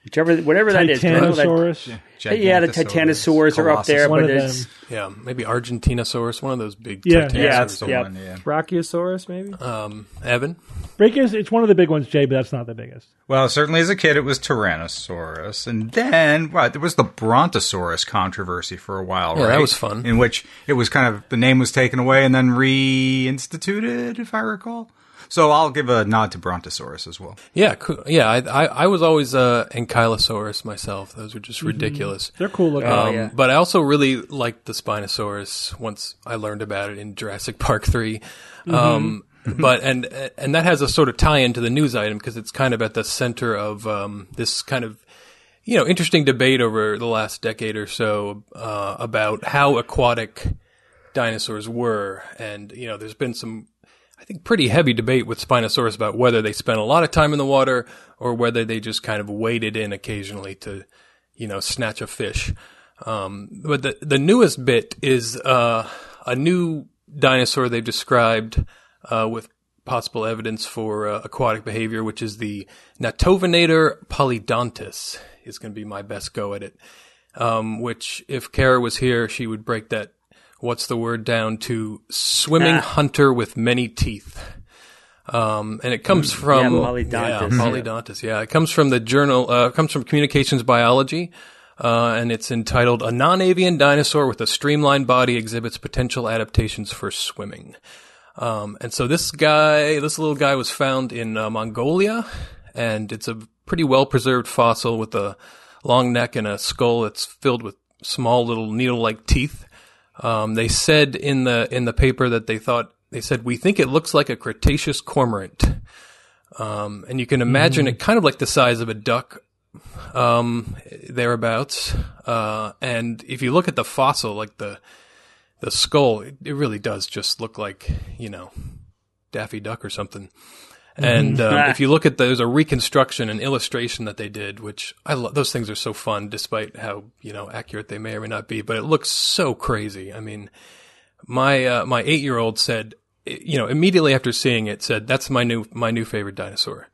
whichever, whatever that is. Titanosaurus. That, yeah, the Titanosaurs are up there, One but of it's Yeah, maybe Argentinosaurus, one of those big Yeah. Titanosaurs. Yeah, That's the Yep. one, yeah. Brachiosaurus, maybe. Um, Evan? Brachiosaurus, it's one of the big ones, Jay, but that's not the biggest. Well, certainly as a kid, it was Tyrannosaurus. And then, right, there was the Brontosaurus controversy for a while, Yeah, right? that was fun. In which it was kind of, the name was taken away and then reinstituted, if I recall. So I'll give a nod to Brontosaurus as well. Yeah, cool. Yeah, I, I, I was always uh, Ankylosaurus myself. Those were just ridiculous. They're cool looking. Oh, Um, yeah. But I also really liked the Spinosaurus once I learned about it in Jurassic Park three. Um, but and and that has a sort of tie-in to the news item because it's kind of at the center of um, this kind of you know interesting debate over the last decade or so uh, about how aquatic dinosaurs were, and you know there's been some I think pretty heavy debate with Spinosaurus about whether they spent a lot of time in the water or whether they just kind of waded in occasionally to, you know, snatch a fish. Um, but the, the newest bit is, uh, a new dinosaur they've described, uh, with possible evidence for uh, aquatic behavior, which is the Natovinator polydontus is going to be my best go at it. Um, which if Kara was here, she would break that what's the word down to swimming Ah. hunter with many teeth. Um, and it comes from Yeah, polydontus, Yeah, yeah. polydontus. Yeah, it comes from the journal. Uh, it comes from Communications Biology, uh, and it's entitled "A Non-Avian Dinosaur with a Streamlined Body Exhibits Potential Adaptations for Swimming." Um, and so this guy, this little guy, was found in uh, Mongolia, and it's a pretty well preserved fossil with a long neck and a skull that's filled with small little needle-like teeth. Um, they said in the in the paper that they thought they said we think it looks like a Cretaceous cormorant, um, and you can imagine it kind of like the size of a duck, um, thereabouts. Uh, and if you look at the fossil, like the the skull, it, it really does just look like you know Daffy Duck or something. And um, if you look at the, there's a reconstruction, an illustration that they did, which I love. Those things are so fun, despite how you know accurate they may or may not be. But it looks so crazy. I mean, my uh, my eight year old said, you know, immediately after seeing it, said that's my new my new favorite dinosaur,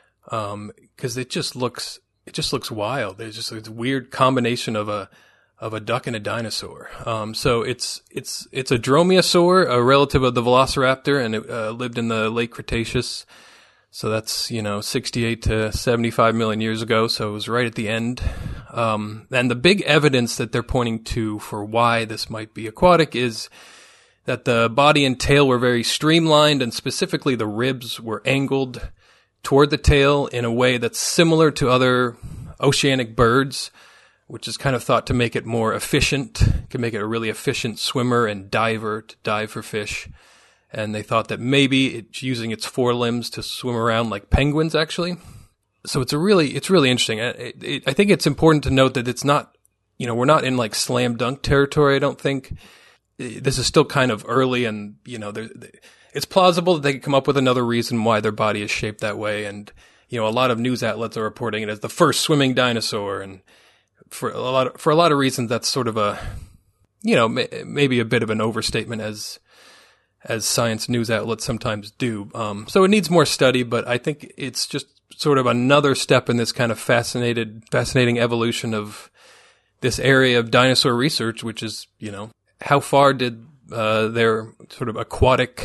um, because it just looks it just looks wild. There's just a weird combination of a of a duck and a dinosaur. Um, so it's it's it's a dromaeosaur, a relative of the Velociraptor, and it uh, lived in the late Cretaceous. So that's, you know, sixty-eight to seventy-five million years ago. So it was right at the end. Um, and the big evidence that they're pointing to for why this might be aquatic is that the body and tail were very streamlined, and specifically the ribs were angled toward the tail in a way that's similar to other oceanic birds, which is kind of thought to make it more efficient, can make it a really efficient swimmer and diver to dive for fish. And they thought that maybe it's using its forelimbs to swim around like penguins, actually. So it's a really, it's really interesting. It, it, I think it's important to note that it's not, you know, we're not in like slam dunk territory, I don't think. This is still kind of early, and, you know, it's plausible that they could come up with another reason why their body is shaped that way. And, you know, a lot of news outlets are reporting it as the first swimming dinosaur. And for a lot of, for a lot of reasons, that's sort of a, you know, maybe a bit of an overstatement as, as science news outlets sometimes do. Um, so it needs more study, but I think it's just sort of another step in this kind of fascinated, fascinating evolution of this area of dinosaur research, which is, you know, how far did uh, their sort of aquatic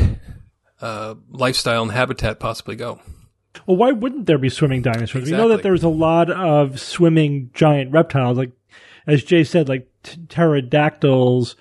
uh, lifestyle and habitat possibly go? Well, why wouldn't there be swimming dinosaurs? We know Exactly. that there's a lot of swimming giant reptiles. Like, as Jay said, like t- pterodactyls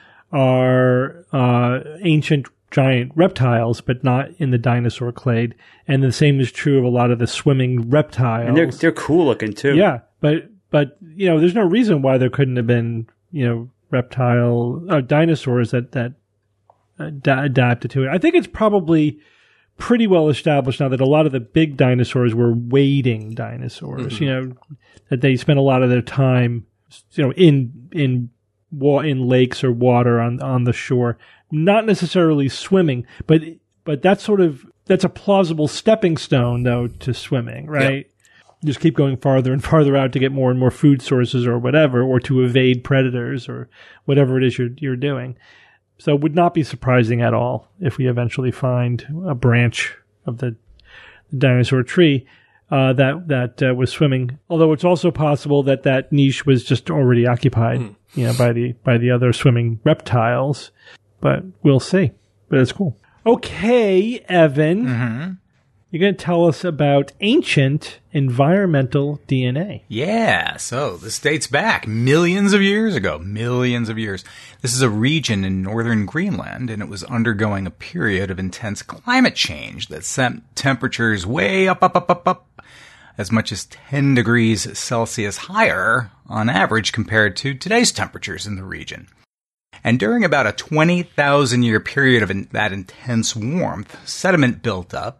are uh, ancient giant reptiles, but not in the dinosaur clade. And the same is true of a lot of the swimming reptiles. and they're they're cool looking too. Yeah, but but you know, there's no reason why there couldn't have been you know reptile uh, dinosaurs that that ad- adapted to it. I think it's probably pretty well established now that a lot of the big dinosaurs were wading dinosaurs. Mm-hmm. You know, that they spent a lot of their time, you know, in in wa- in lakes or water on on the shore, not necessarily swimming, but but that's sort of that's a plausible stepping stone though to swimming, right? Just keep going farther and farther out to get more and more food sources or whatever, or to evade predators or whatever it is you're you're doing. So it would not be surprising at all if we eventually find a branch of the, the dinosaur tree. uh, that that uh, was swimming. Although it's also possible that that niche was just already occupied, mm. you know, by the by the other swimming reptiles. But we'll see. But it's cool. Okay, Evan. Mm-hmm. You're going to tell us about ancient environmental D N A. Yeah, so this dates back millions of years ago. Millions of years. This is a region in northern Greenland, and it was undergoing a period of intense climate change that sent temperatures way up, up, up, up, up, as much as ten degrees Celsius higher on average compared to today's temperatures in the region. And during about a twenty thousand year period of in, that intense warmth, sediment built up.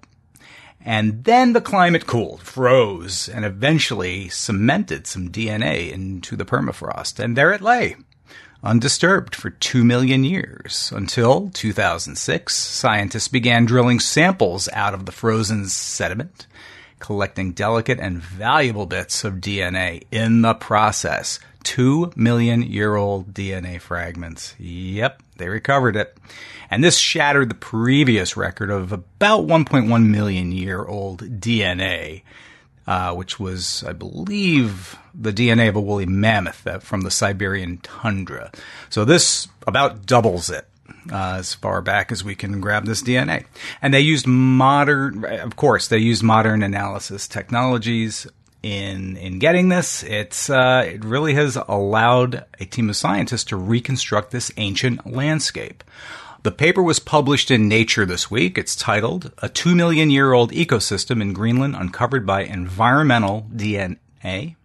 And then the climate cooled, froze, and eventually cemented some D N A into the permafrost. And there it lay, undisturbed for two million years, until two thousand six, scientists began drilling samples out of the frozen sediment, collecting delicate and valuable bits of D N A in the process. Two million year old D N A fragments. Yep, they recovered it. And this shattered the previous record of about one point one million year old D N A, uh, which was, I believe, the D N A of a woolly mammoth that, from the Siberian tundra. So this about doubles it. Uh, as far back as we can grab this D N A. And they used modern, of course, they used modern analysis technologies in in getting this. It's uh, it really has allowed a team of scientists to reconstruct this ancient landscape. The paper was published in Nature this week. It's titled, A Two Million Year Old Ecosystem in Greenland Uncovered by Environmental D N A.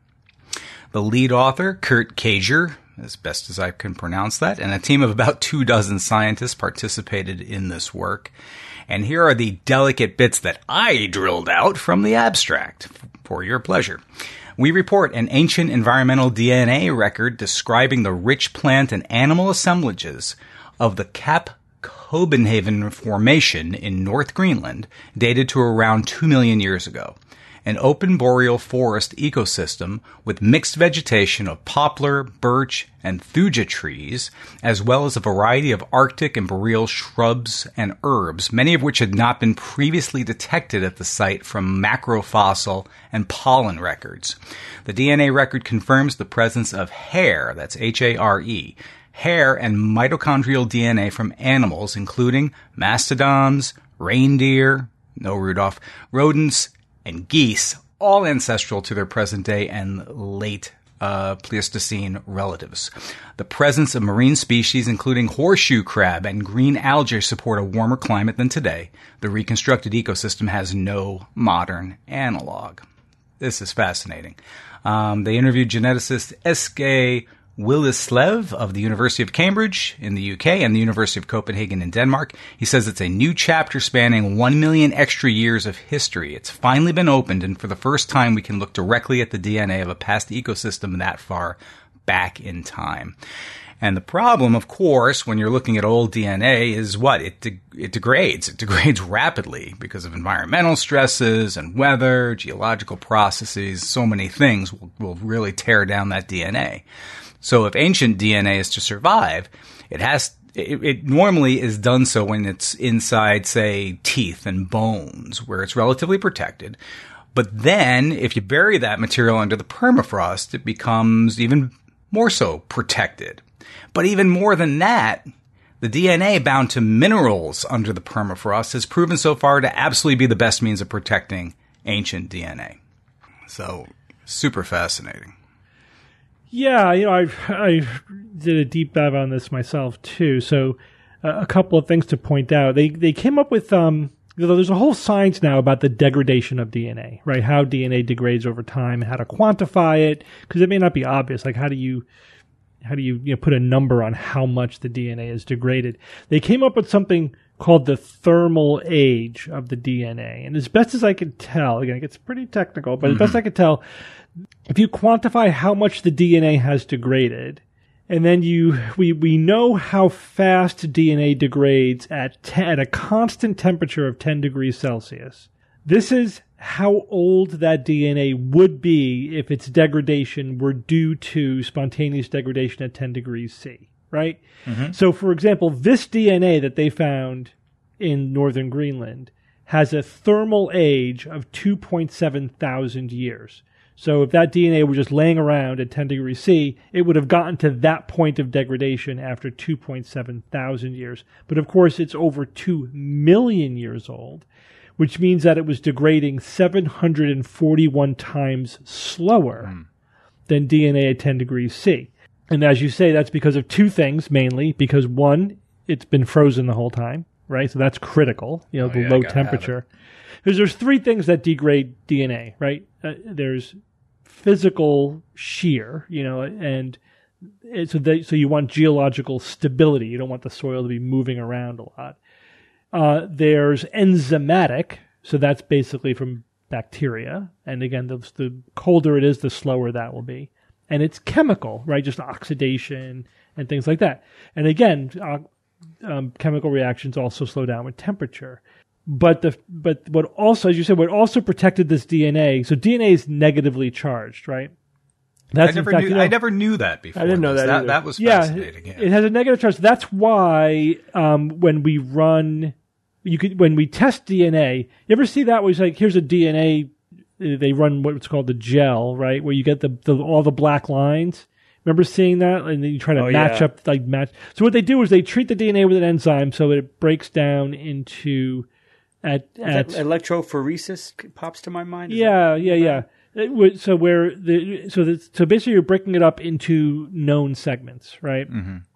The lead author, Kurt Kager, as best as I can pronounce that, and a team of about two dozen scientists participated in this work. And here are the delicate bits that I drilled out from the abstract for your pleasure. We report an ancient environmental D N A record describing the rich plant and animal assemblages of the Cap Copenhagen Formation in North Greenland, dated to around two million years ago. An open boreal forest ecosystem with mixed vegetation of poplar, birch, and thuja trees, as well as a variety of Arctic and boreal shrubs and herbs, many of which had not been previously detected at the site from macrofossil and pollen records. The D N A record confirms the presence of hair, that's H A R E, hair and mitochondrial D N A from animals, including mastodons, reindeer, no Rudolph, rodents, and geese, all ancestral to their present-day and late uh, Pleistocene relatives. The presence of marine species, including horseshoe crab and green algae, support a warmer climate than today. The reconstructed ecosystem has no modern analog. This is fascinating. Um, they interviewed geneticist Eske Willerslev of the University of Cambridge in the U K and the University of Copenhagen in Denmark. He says it's a new chapter spanning one million extra years of history. It's finally been opened, and for the first time we can look directly at the D N A of a past ecosystem that far back in time. And the problem, of course, when you're looking at old D N A is what? It de- it degrades. It degrades rapidly because of environmental stresses and weather, geological processes, so many things will, will really tear down that D N A. So if ancient D N A is to survive, it has it, it normally is done so when it's inside, say, teeth and bones, where it's relatively protected. But then, if you bury that material under the permafrost, it becomes even more so protected. But even more than that, the D N A bound to minerals under the permafrost has proven so far to absolutely be the best means of protecting ancient D N A. So, super fascinating. Yeah, you know, I I did a deep dive on this myself too. So, uh, a couple of things to point out. They they came up with um. You know, there's a whole science now about the degradation of D N A, right? How D N A degrades over time, how to quantify it, because it may not be obvious. Like, how do you how do you, you know, put a number on how much the D N A is degraded? They came up with something called the thermal age of the D N A, and as best as I could tell, again, it gets pretty technical, but mm-hmm. as best I could tell, if you quantify how much the D N A has degraded, and then you we, we know how fast D N A degrades at ten, at a constant temperature of ten degrees Celsius. This is how old that D N A would be if its degradation were due to spontaneous degradation at ten degrees C, right? Mm-hmm. So, for example, this D N A that they found in northern Greenland has a thermal age of two point seven thousand years. So if that D N A were just laying around at ten degrees C, it would have gotten to that point of degradation after two point seven thousand years. But of course, it's over two million years old, which means that it was degrading seven hundred forty-one times slower mm. than D N A at ten degrees C. And as you say, that's because of two things mainly. Because one, it's been frozen the whole time, right? So that's critical, you know, oh, the yeah, low temperature. Because there's three things that degrade D N A, right? Uh, there's physical shear, you know, and so they, so you want geological stability. You don't want the soil to be moving around a lot. Uh, there's enzymatic, so that's basically from bacteria. And again, the, the colder it is, the slower that will be. And it's chemical, right? Just oxidation and things like that. And again, uh, um, chemical reactions also slow down with temperature. But the but what also, as you said, what also protected this D N A. So D N A is negatively charged, right? That's I never fact, knew. You know, I never knew that before. I didn't know that. That, either. that was yeah, fascinating. Yeah, it has a negative charge. That's why um, when we run, you could when we test D N A. You ever see that? Where it's like, here's a D N A. They run what's called the gel, right? Where you get the, the all the black lines. Remember seeing that? And then you try to oh, match yeah. up, like match. So what they do is they treat the D N A with an enzyme so it breaks down into at at electrophoresis pops to my mind. Is yeah, that, yeah, yeah. It would, so where the so the, so basically you're breaking it up into known segments, right?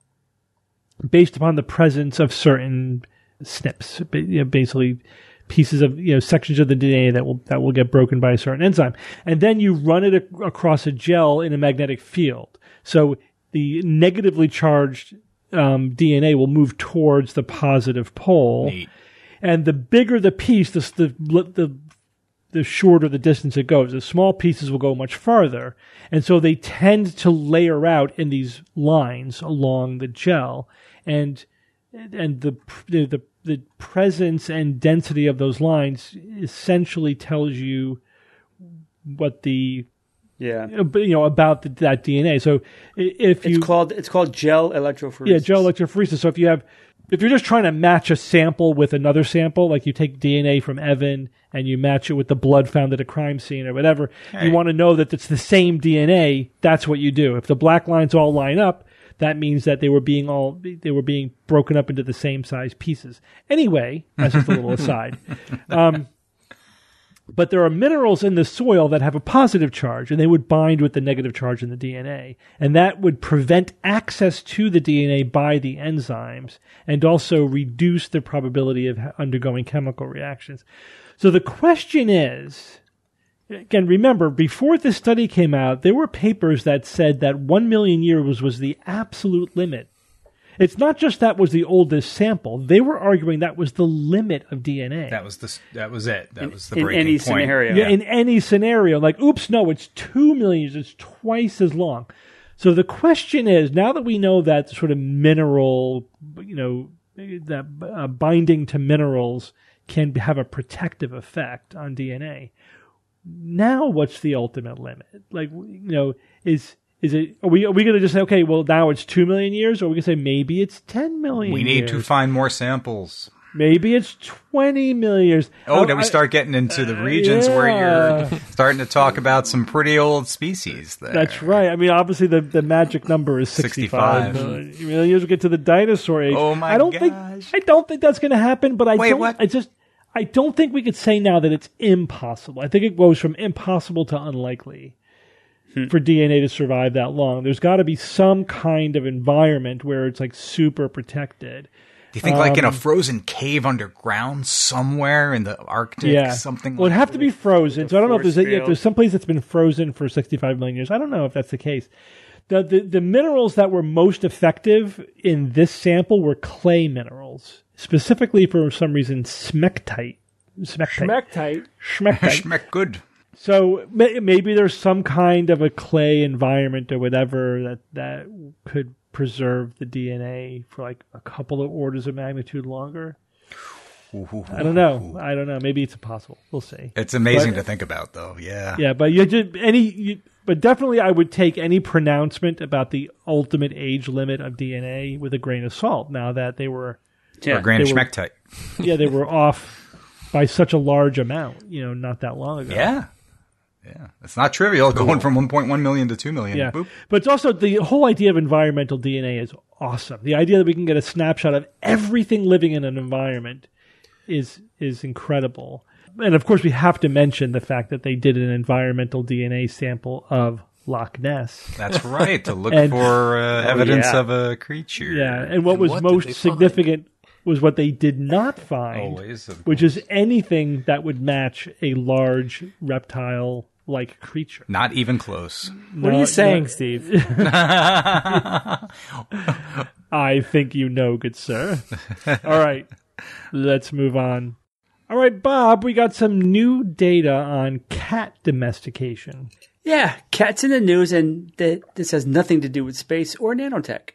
Mm-hmm. Based upon the presence of certain S N Ps, you know, basically pieces of you know sections of the D N A that will that will get broken by a certain enzyme, and then you run it ac- across a gel in a magnetic field. So the negatively charged um, D N A will move towards the positive pole, Neat. And the bigger the piece, the the the the shorter the distance it goes. The small pieces will go much farther, and so they tend to layer out in these lines along the gel, and and the the the presence and density of those lines essentially tells you what the yeah you know about the, that D N A. So if you it's called it's called gel electrophoresis. Yeah, gel electrophoresis. So if you have if you're just trying to match a sample with another sample, like you take D N A from Evan and you match it with the blood found at a crime scene or whatever, hey. You want to know that it's the same D N A. That's what you do. If the black lines all line up, that means that they were being all they were being broken up into the same size pieces. Anyway, that's just a little aside. Um, but there are minerals in the soil that have a positive charge, and they would bind with the negative charge in the D N A, and that would prevent access to the D N A by the enzymes, and also reduce the probability of undergoing chemical reactions. So the question is. Again, remember, before this study came out, there were papers that said that one million years was the absolute limit. It's not just that was the oldest sample. They were arguing that was the limit of D N A. That was the that was it. That in, was the in breaking any point. Scenario. Yeah, in any scenario. Like, oops, no, it's two million years. It's twice as long. So the question is, now that we know that sort of mineral, you know, that uh, binding to minerals can have a protective effect on D N A, now what's the ultimate limit? Like, you know, is is it are we are we going to just say, okay, well now it's two million years, or are we going to say maybe it's ten million? We need years? to find more samples. Maybe it's twenty million years. Oh, I, then we start getting into the regions uh, yeah. where you're starting to talk about some pretty old species there. That's right. I mean, obviously the, the magic number is sixty-five. sixty-five. Million years. We get to the dinosaur age. Oh my I don't gosh. think I don't think that's going to happen. But I Wait, don't. what? I just. I don't think we could say now that it's impossible. I think it goes from impossible to unlikely hmm. for D N A to survive that long. There's got to be some kind of environment where it's like super protected. Do you think um, like in a frozen cave underground somewhere in the Arctic? Yeah. Something well, it'd like have to be frozen. So I don't know if there's, Force if there's some place that's been frozen for sixty-five million years. I don't know if that's the case. The, the, the minerals that were most effective in this sample were clay minerals. Specifically, for some reason, smectite. Smectite. Schmecktight. Schmecktite. Schmeck good. So may, maybe there's some kind of a clay environment or whatever that, that could preserve the D N A for like a couple of orders of magnitude longer. I don't know. I don't know. Maybe it's impossible. We'll see. It's amazing But- to think about, though. Yeah. Yeah, but you just any, you, but definitely, I would take any pronouncement about the ultimate age limit of D N A with a grain of salt. Now that they were, Or a grain of They were- schmecktight. yeah, they were off by such a large amount, you know, not that long ago. Yeah. Yeah. It's not trivial going from one point one million to two million. Yeah. Boop. But it's also the whole idea of environmental D N A is awesome. The idea that we can get a snapshot of everything living in an environment is is incredible. And of course, we have to mention the fact that they did an environmental D N A sample of Loch Ness. That's right. To look And- for uh, evidence yeah. of a creature. Yeah. And what And was what did most they find? significant was what they did not find, Always. Of which is anything that would match a large reptile-like creature. Not even close. What are No, you saying, no. Steve? I think you know, good sir. All right, let's move on. All right, Bob, we got some new data on cat domestication. Yeah, cats in the news, and th- this has nothing to do with space or nanotech.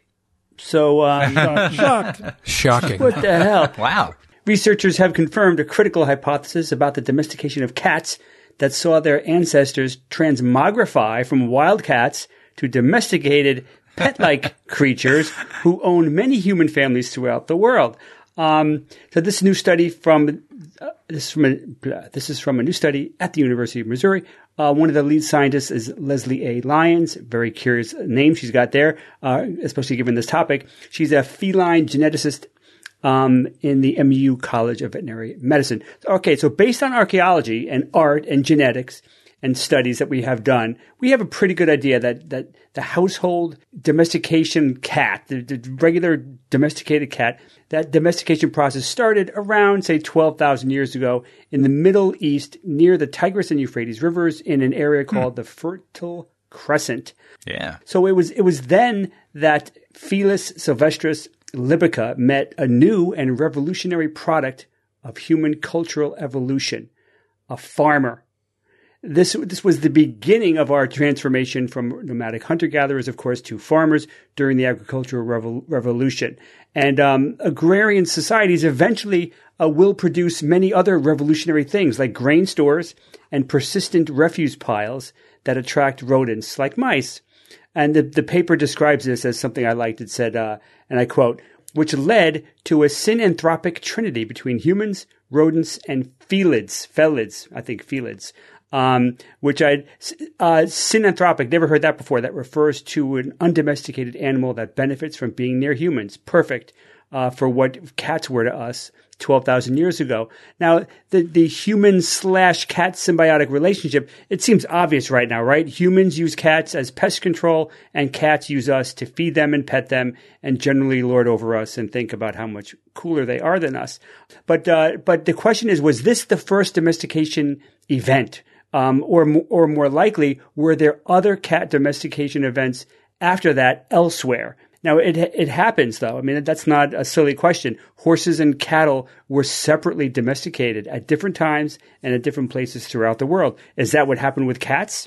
So, um, Shocked. Shocking. what the hell? Wow. Researchers have confirmed a critical hypothesis about the domestication of cats that saw their ancestors transmogrify from wild cats to domesticated pet-like creatures who own many human families throughout the world. Um, so this new study from uh, this is from a, blah, this is from a new study at the University of Missouri. Uh, one of the lead scientists is Leslie A. Lyons. Very curious name she's got there, uh, especially given this topic. She's a feline geneticist um, in the M U College of Veterinary Medicine. Okay, so based on archaeology and art and genetics and studies that we have done, we have a pretty good idea that, that the household domestication cat, the, the regular domesticated cat, that domestication process started around, say, twelve thousand years ago in the Middle East near the Tigris and Euphrates rivers in an area called the Fertile Crescent. Yeah. So it was it was then that Felis sylvestris libica met a new and revolutionary product of human cultural evolution, a farmer. This this was the beginning of our transformation from nomadic hunter-gatherers, of course, to farmers during the agricultural revol- revolution. And um, agrarian societies eventually uh, will produce many other revolutionary things like grain stores and persistent refuse piles that attract rodents like mice. And the, the paper describes this as something I liked. It said, uh, and I quote, which led to a synanthropic trinity between humans, rodents, and felids. Felids, I think felids. Um, which I, uh, synanthropic, never heard that before. That refers to an undomesticated animal that benefits from being near humans. Perfect, uh, for what cats were to us twelve thousand years ago. Now, the, the human slash cat symbiotic relationship, it seems obvious right now, right? Humans use cats as pest control and cats use us to feed them and pet them and generally lord over us and think about how much cooler they are than us. But, uh, but the question is, was this the first domestication event? Um, or, or more likely, were there other cat domestication events after that elsewhere? Now, it it happens, though. I mean, that's not a silly question. Horses and cattle were separately domesticated at different times and at different places throughout the world. Is that what happened with cats?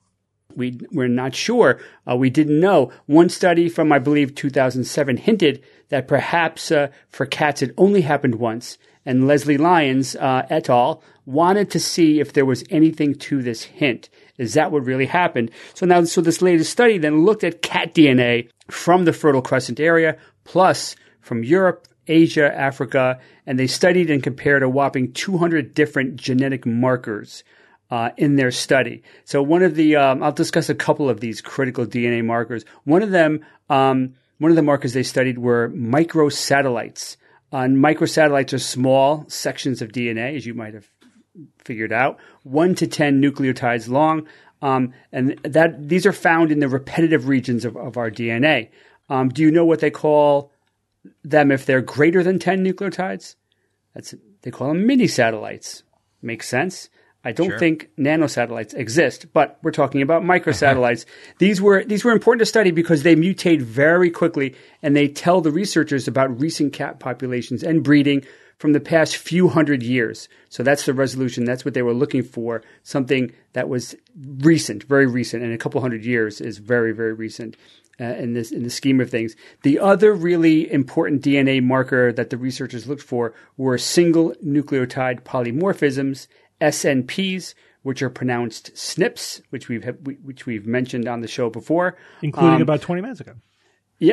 We, we're not sure. Uh, we didn't know. One study from, I believe, two thousand seven hinted that perhaps uh, for cats it only happened once. And Leslie Lyons uh, et al. Wanted to see if there was anything to this hint. Is that what really happened? So now, so this latest study then looked at cat D N A from the Fertile Crescent area, plus from Europe, Asia, Africa, and they studied and compared a whopping two hundred different genetic markers uh, in their study. So one of the, um, I'll discuss a couple of these critical D N A markers. One of them, um, one of the markers they studied were microsatellites. Uh, and microsatellites are small sections of D N A, as you might have figured out, one to ten nucleotides long, um, and that these are found in the repetitive regions of, of our D N A. Um, do you know what they call them if they're greater than ten nucleotides? That's they call them mini satellites. Makes sense. I don't Sure. think nanosatellites exist, but we're talking about microsatellites. These were these were important to study because they mutate very quickly, and they tell the researchers about recent cat populations and breeding from the past few hundred years. So that's the resolution. That's what they were looking for, something that was recent, very recent, and a couple hundred years is very, very recent uh, in this in the scheme of things. The other really important D N A marker that the researchers looked for were single nucleotide polymorphisms, S N Ps, which are pronounced S N Ps, which we've which we've mentioned on the show before, Including Um, about twenty minutes ago. Yes.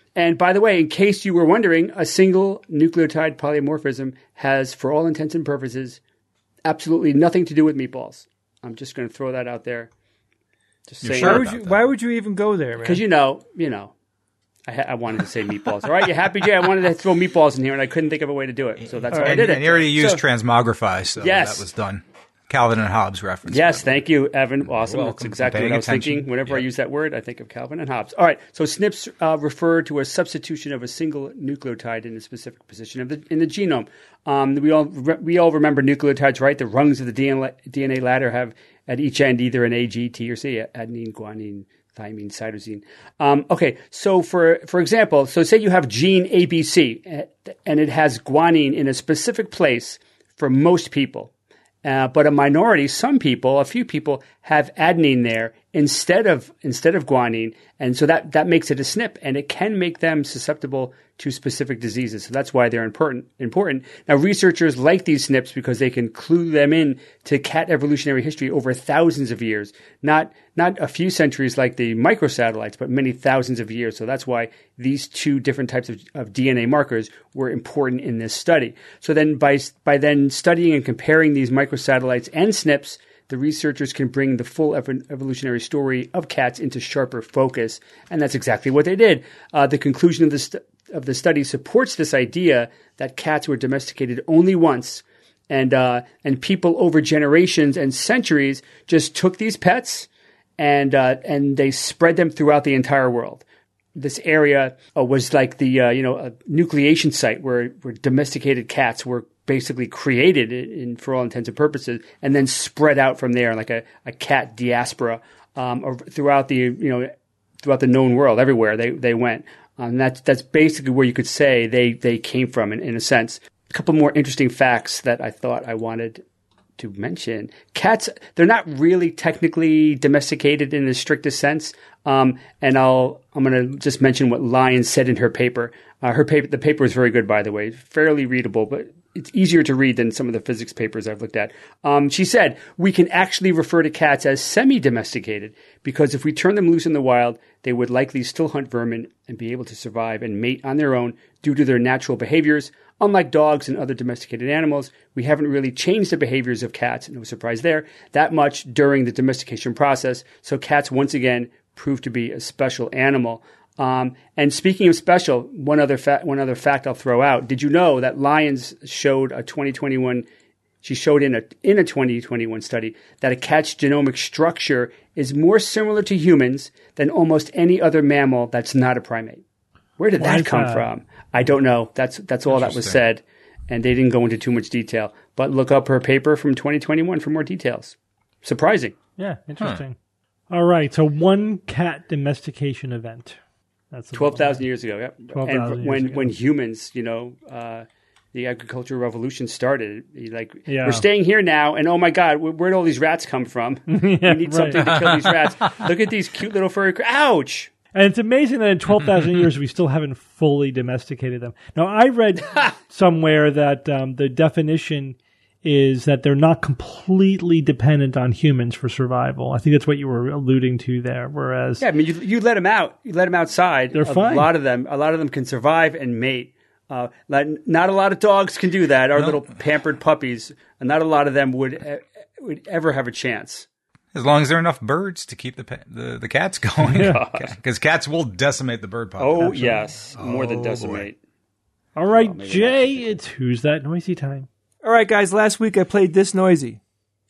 And by the way, in case you were wondering, a single nucleotide polymorphism has, for all intents and purposes, absolutely nothing to do with meatballs. I'm just going to throw that out there. Just You're saying. sure Why Because would you? Why would you even go there, man? you know, you know, I, ha- I wanted to say meatballs. All right, you happy, Jay? I wanted to throw meatballs in here, and I couldn't think of a way to do it, so that's why I And, did it. and you already used So- transmogrify, so Yes. that was done. Calvin and Hobbes reference. Yes, thank you, Evan. Awesome. You're That's welcome. exactly Paying what I was attention. thinking. Whenever I Yeah. use that word, I think of Calvin and Hobbes. All right. So S N Ps uh, refer to a substitution of a single nucleotide in a specific position of the in the genome. Um, we all we all remember nucleotides, right? The rungs of the D N A, D N A ladder have at each end either an A, G, T, or C: adenine, guanine, thymine, cytosine. Um, okay. So for for example, so say you have gene A B C, and it has guanine in a specific place for most people. Uh, but a minority, some people, a few people have adenine there instead of instead of guanine, and so that, that makes it a S N P, and it can make them susceptible to specific diseases. So that's why they're important. Important. Now, researchers like these S N Ps because they can clue them in to cat evolutionary history over thousands of years, not not a few centuries like the microsatellites, but many thousands of years. So that's why these two different types of, of D N A markers were important in this study. So then by by then studying and comparing these microsatellites and S N Ps, the researchers can bring the full ev- evolutionary story of cats into sharper focus, and that's exactly what they did. Uh, the conclusion of the st- of the study supports this idea that cats were domesticated only once, and uh, and people over generations and centuries just took these pets and uh, and they spread them throughout the entire world. This area uh, was like the uh, you know a nucleation site where where domesticated cats were basically created in, in for all intents and purposes, and then spread out from there like a, a cat diaspora um, or throughout the you know throughout the known world. Everywhere they they went. Um, that's that's basically where you could say they they came from in, in a sense. A couple more interesting facts that I thought I wanted to mention. Cats, they're not really technically domesticated in the strictest sense. Um, and I'll I'm going to just mention what Lyons said in her paper. Uh, her paper, the paper is very good, by the way, fairly readable, but it's easier to read than some of the physics papers I've looked at. Um, she said, we can actually refer to cats as semi-domesticated because if we turn them loose in the wild, they would likely still hunt vermin and be able to survive and mate on their own due to their natural behaviors. Unlike dogs and other domesticated animals, we haven't really changed the behaviors of cats, no surprise there, that much during the domestication process. So cats, once again, prove to be a special animal. Um, and speaking of special, one other fa- one other fact I'll throw out. Did you know that Lyons showed a twenty twenty-one? She showed in a in a twenty twenty-one study that a cat's genomic structure is more similar to humans than almost any other mammal that's not a primate. Where did Why that is come that? from? I don't know. That's that's all that was said, and they didn't go into too much detail. But look up her paper from twenty twenty-one for more details. Surprising. Yeah, interesting. All right, so one cat domestication event. That's the Twelve one. thousand years ago. Yep. twelve and thousand years when ago. when humans, you know, uh, the agricultural revolution started, like Yeah. we're staying here now, and oh my God, where, where'd all these rats come from? we need right. something to kill these rats. Look at these cute little furry. Cr- Ouch! And it's amazing that in twelve thousand years we still haven't fully domesticated them. Now, I read somewhere that um, the definition is that they're not completely dependent on humans for survival. I think that's what you were alluding to there. Whereas, Yeah, I mean, you, you let them out. You let them outside. They're a fine. lot of them. A lot of them can survive and mate. Uh, not, not a lot of dogs can do that. Our little pampered puppies. And not a lot of them would uh, would ever have a chance. As long as there are enough birds to keep the pa- the, the cats going. Because cats will decimate the bird population. Oh yes, more than Oh, decimate. all right, maybe Jay, it's Who's That Noisy time. All right, guys, last week I played This Noisy.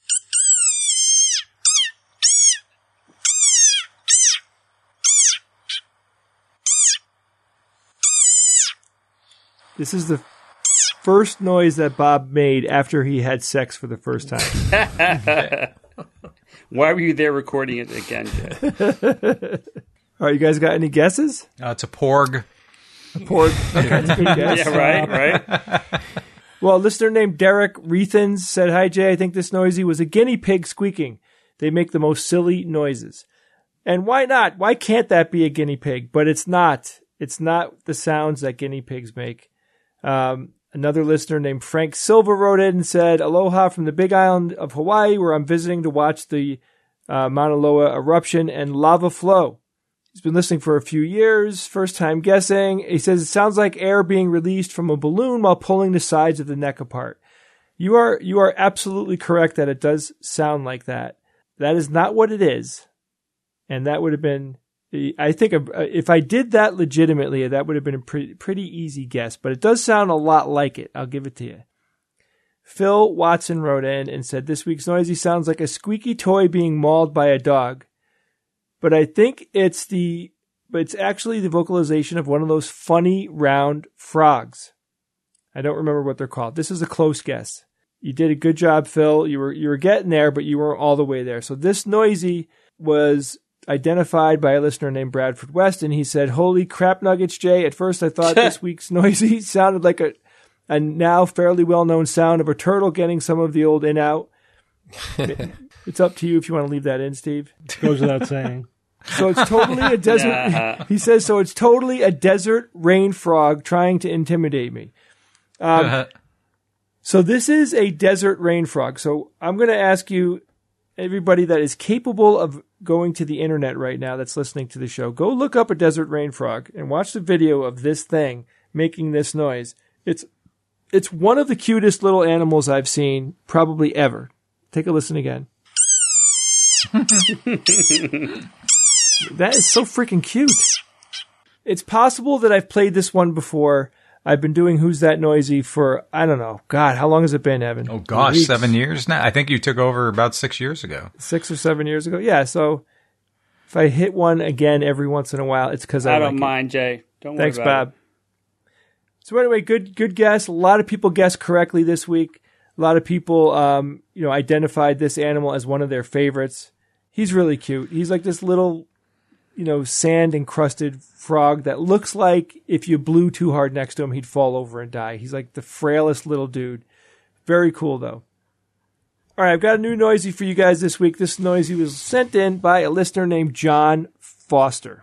This is the first noise that Bob made after he had sex for the first time. Why were you there recording it again, Jay? All right, you guys got any guesses? Uh, it's a porg. Poor, okay, that's a good guess. Yeah, right, right. Well, a listener named Derek Reethans said, "Hi, Jay. I think This Noisy was a guinea pig squeaking. They make the most silly noises. And why not? Why can't that be a guinea pig? But it's not. It's not the sounds that guinea pigs make." Um, another listener named Frank Silva wrote in and said, "Aloha from the Big Island of Hawaii, where I'm visiting to watch the uh, Mauna Loa eruption and lava flow. He's been listening for a few years, first time guessing. He says, it sounds like air being released from a balloon while pulling the sides of the neck apart. You are, you are absolutely correct that it does sound like that. That is not what it is. And that would have been, I think if I did that legitimately, that would have been a pretty, pretty easy guess, but it does sound a lot like it. I'll give it to you. Phil Watson wrote in and said, this week's noisy sounds like a squeaky toy being mauled by a dog. But I think it's the, but it's actually the vocalization of one of those funny round frogs. I don't remember what they're called. This is a close guess. You did a good job, Phil. You were, you were getting there, but you weren't all the way there. So this noisy was identified by a listener named Bradford West, and he said, holy crap nuggets, Jay. At first I thought this week's noisy sounded like a, a now fairly well-known sound of a turtle getting some of the old in out. It's up to you if you want to leave that in, Steve. Goes without saying. So it's totally a desert. Yeah. He says, so it's totally a desert rain frog trying to intimidate me. Um, so this is a desert rain frog. So I'm going to ask you, everybody that is capable of going to the internet right now that's listening to the show, go look up a desert rain frog and watch the video of this thing making this noise. It's, it's one of the cutest little animals I've seen probably ever. Take a listen again. That is so freaking cute. It's possible that I've played this one before. I've been doing Who's That Noisy for, I don't know. God, how long has it been, Evan? Oh, gosh, Weeks. seven years now? I think you took over about six years ago. Six or seven years ago? Yeah, so if I hit one again every once in a while, it's because I, I don't like mind, it. Jay. Don't worry Thanks, about Bob. it. So anyway, good good guess. A lot of people guessed correctly this week. A lot of people, um, you know, identified this animal as one of their favorites. He's really cute. He's like this little, you know, sand-encrusted frog that looks like if you blew too hard next to him, he'd fall over and die. He's like the frailest little dude. Very cool, though. All right, I've got a new noisy for you guys this week. This noisy was sent in by a listener named John Foster.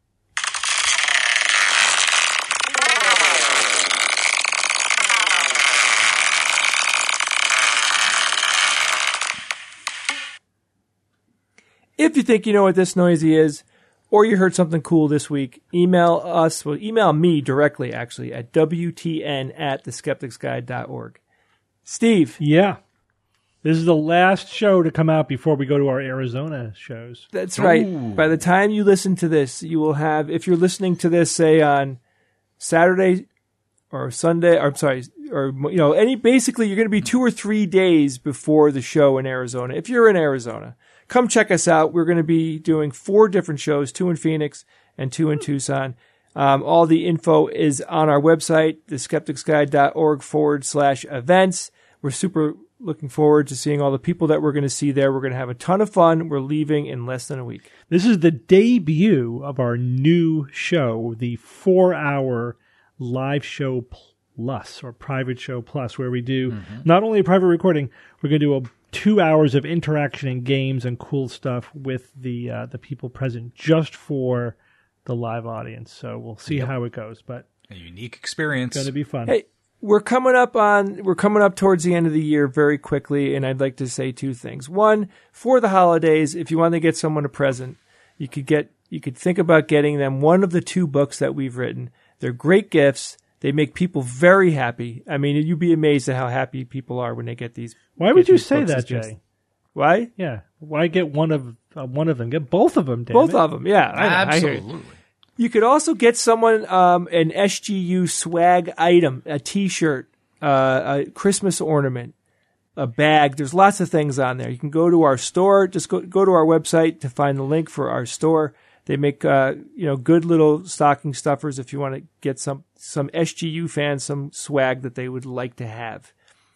If you think you know what this noisy is, or you heard something cool this week, email us, well, email me directly, actually, at W T N at the skeptics guide dot org. Steve. Yeah. This is the last show to come out before we go to our Arizona shows. That's right. Ooh. By the time you listen to this, you will have, if you're listening to this, say, on Saturday or Sunday, or I'm sorry, or, you know, any, basically, you're going to be two or three days before the show in Arizona, if you're in Arizona. Come check us out. We're going to be doing four different shows, two in Phoenix and two in Tucson. Um, all the info is on our website, the skeptics guide dot org forward slash events. We're super looking forward to seeing all the people that we're going to see there. We're going to have a ton of fun. We're leaving in less than a week. This is the debut of our new show, the four-hour live show plus, or private show plus, where we do mm-hmm. not only a private recording, we're going to do a two hours of interaction and games and cool stuff with the uh, the people present just for the live audience. So we'll see yep. how it goes, but a unique experience. It's going to be fun. Hey, we're coming up on we're coming up towards the end of the year very quickly, and I'd like to say two things. One, for the holidays, if you want to get someone a present, you could get you could think about getting them one of the two books that we've written. They're great gifts. They make people very happy. I mean, you'd be amazed at how happy people are when they get these. Why would you say that, Jay? Just, why? Yeah. Why get one of uh, one of them? Get both of them, damn Both it. of them, yeah. I know, Absolutely. I hear you. You could also get someone um, an S G U swag item, a T-shirt, uh, a Christmas ornament, a bag. There's lots of things on there. You can go to our store. Just go go to our website to find the link for our store. They make uh, you know good little stocking stuffers if you want to get some some S G U fans some swag that they would like to have.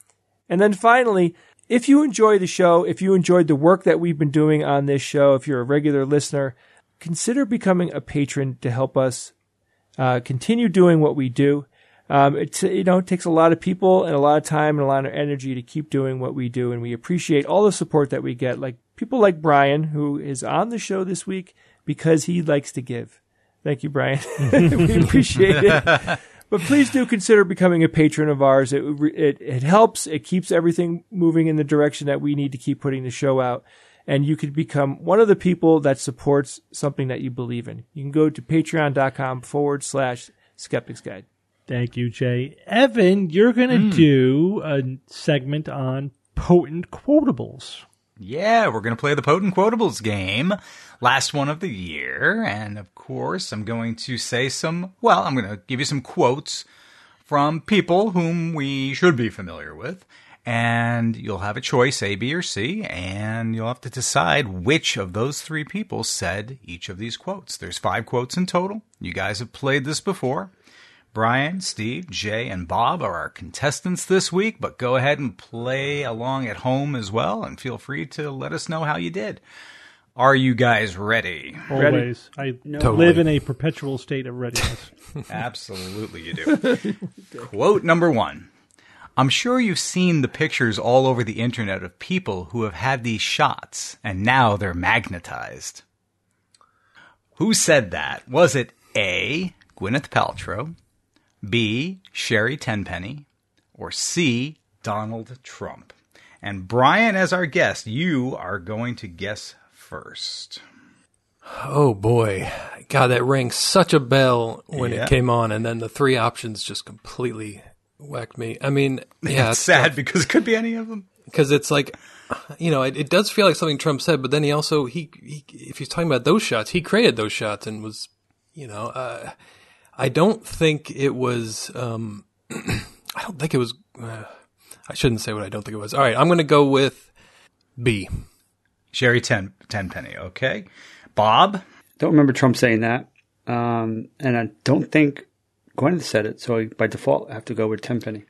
And then finally, if you enjoy the show, if you enjoyed the work that we've been doing on this show, if you're a regular listener, consider becoming a patron to help us uh, continue doing what we do. Um, it you know it takes a lot of people and a lot of time and a lot of energy to keep doing what we do, and we appreciate all the support that we get. Like people like Brian, who is on the show this week because he likes to give. Thank you, Brian. We appreciate it. But please do consider becoming a patron of ours. It, it it helps. It keeps everything moving in the direction that we need to keep putting the show out. and you could become one of the people that supports something that you believe in. You can go to patreon.com forward slash skeptics guide. Thank you, Jay. Evan, you're going to Mm. do a segment on potent quotables. Yeah, we're going to play the Potent Quotables game. Last one of the year. And of course, I'm going to say some, well, I'm going to give you some quotes from people whom we should be familiar with. And you'll have a choice, A, B, or C, and you'll have to decide which of those three people said each of these quotes. There's five quotes in total. You guys have played this before. Brian, Steve, Jay, and Bob are our contestants this week, but go ahead and play along at home as well, and feel free to let us know how you did. Are you guys ready? Always. I Totally. live in a perpetual state of readiness. Absolutely you do. Quote number one. I'm sure you've seen the pictures all over the internet of people who have had these shots, and now they're magnetized. Who said that? Was it A, Gwyneth Paltrow, B, Sherry Tenpenny, or C, Donald Trump? And Brian, as our guest, you are going to guess first. Oh boy, God, that rang such a bell when Yeah. it came on, and then the three options just completely whacked me. I mean, yeah, It's sad because it could be any of them. because it's like, you know, it, it does feel like something Trump said, but then he also he, he if he's talking about those shots, he created those shots and was, you know, uh, I don't think it was. Um, I don't think it was. Uh, I shouldn't say what I don't think it was. All right, I'm going to go with B. Sherry Ten Tenpenny. Okay, Bob. Don't remember Trump saying that. Um, and I don't think Gwyneth said it. So by default, I have to go with Tenpenny.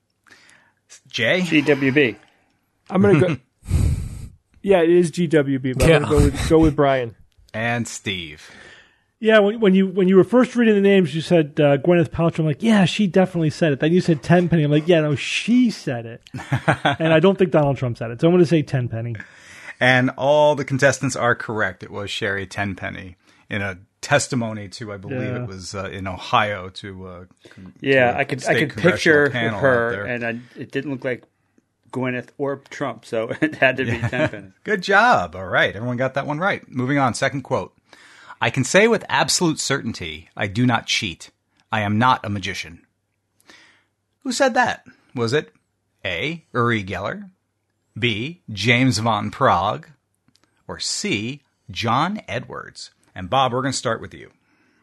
Jay. G W B. I'm going to go. Yeah, it is G W B, but Yeah. I'm going to go with, go with Brian. And Steve. Yeah, when, when you when you were first reading the names, you said uh, Gwyneth Paltrow. I'm like, yeah, she definitely said it. Then you said Tenpenny. I'm like, yeah, no, she said it. And I don't think Donald Trump said it. So I'm going to say Tenpenny. And all the contestants are correct. It was Sherry Tenpenny in a testimony to, I believe Yeah. it was uh, in Ohio to. Uh, con- Yeah, to a I could I state could congressional picture panel out her, there. and I, it didn't look like Gwyneth or Trump, so it had to be Tenpenny. Good job. All right, everyone got that one right. Moving on. Second quote. I can say with absolute certainty, I do not cheat. I am not a magician. Who said that? Was it A, Uri Geller, B, James von Prague, or C, John Edwards? And Bob, we're going to start with you.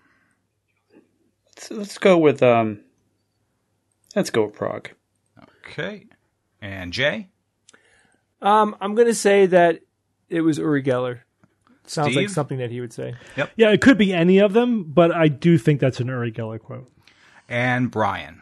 So let's go with um. Let's go with Prague. Okay. And Jay? Um, I'm going to say that it was Uri Geller. Sounds like Steve? something that he would say. Yeah, it could be any of them, but I do think that's an Uri Geller quote. And Brian?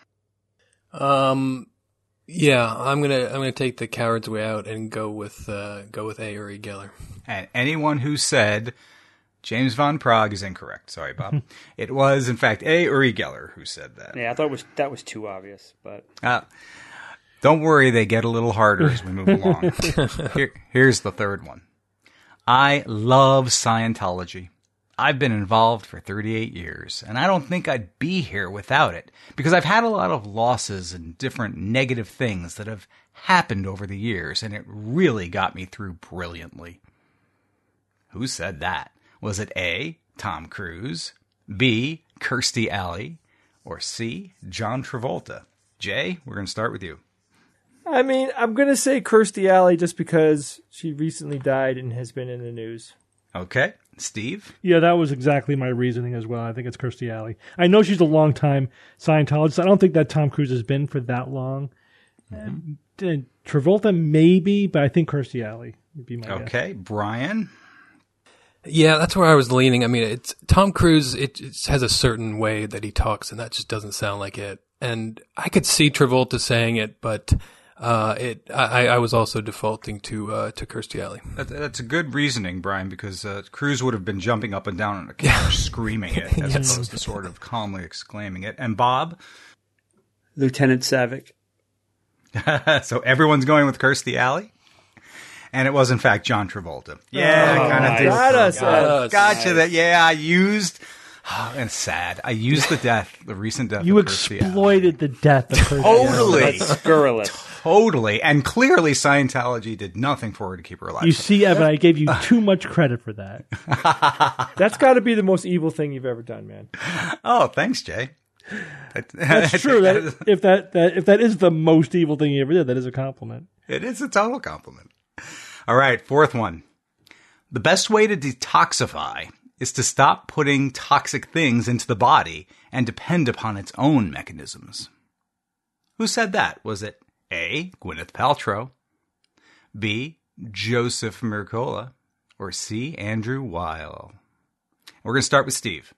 Um, yeah, I'm gonna I'm gonna take the coward's way out and go with uh, go with A, Uri Geller. And anyone who said James von Prague is incorrect. Sorry, Bob. It was, in fact, A, Uri Geller who said that. Yeah, I thought it was that was too obvious, but Uh, don't worry, they get a little harder as we move along. Here, here's the third one. I love Scientology. I've been involved for thirty-eight years, and I don't think I'd be here without it, because I've had a lot of losses and different negative things that have happened over the years, and it really got me through brilliantly. Who said that? Was it A, Tom Cruise, B, Kirstie Alley, or C, John Travolta? Jay, we're going to start with you. I mean, I'm going to say Kirstie Alley just because she recently died and has been in the news. Okay. Steve? Yeah, that was exactly my reasoning as well. I think it's Kirstie Alley. I know she's a long-time Scientologist. I don't think that Tom Cruise has been for that long. Mm-hmm. Uh, Travolta, maybe, but I think Kirstie Alley would be my guess. Okay. Brian? Yeah, that's where I was leaning. I mean, it's Tom Cruise. It, it has a certain way that he talks, and that just doesn't sound like it. And I could see Travolta saying it, but uh, it. I, I was also defaulting to uh, to Kirstie Alley. That, that's a good reasoning, Brian, because uh, Cruise would have been jumping up and down on a couch screaming it as Yes. opposed to sort of calmly exclaiming it. And Bob? Lieutenant Savick. So everyone's going with Kirstie Alley? And it was, in fact, John Travolta. Yeah, Oh, I kind of nice. did. Got us. Got us. Gotcha. That. Yeah, I used... And it's sad. I used the death, the recent death You of Kirstie Alley. exploited the death of Kirstie Totally. Alley. That's scurrilous. Totally. And clearly Scientology did nothing for her to keep her alive. You see, Evan, I gave you too much credit for that. That's got to be the most evil thing you've ever done, man. Oh, thanks, Jay. That's true. That, if that, that if that is the most evil thing you ever did, that is a compliment. It is a total compliment. All right, fourth one. The best way to detoxify is to stop putting toxic things into the body and depend upon its own mechanisms. Who said that? Was it A, Gwyneth Paltrow, B, Joseph Mercola, or C, Andrew Weil? We're going to start with Steve.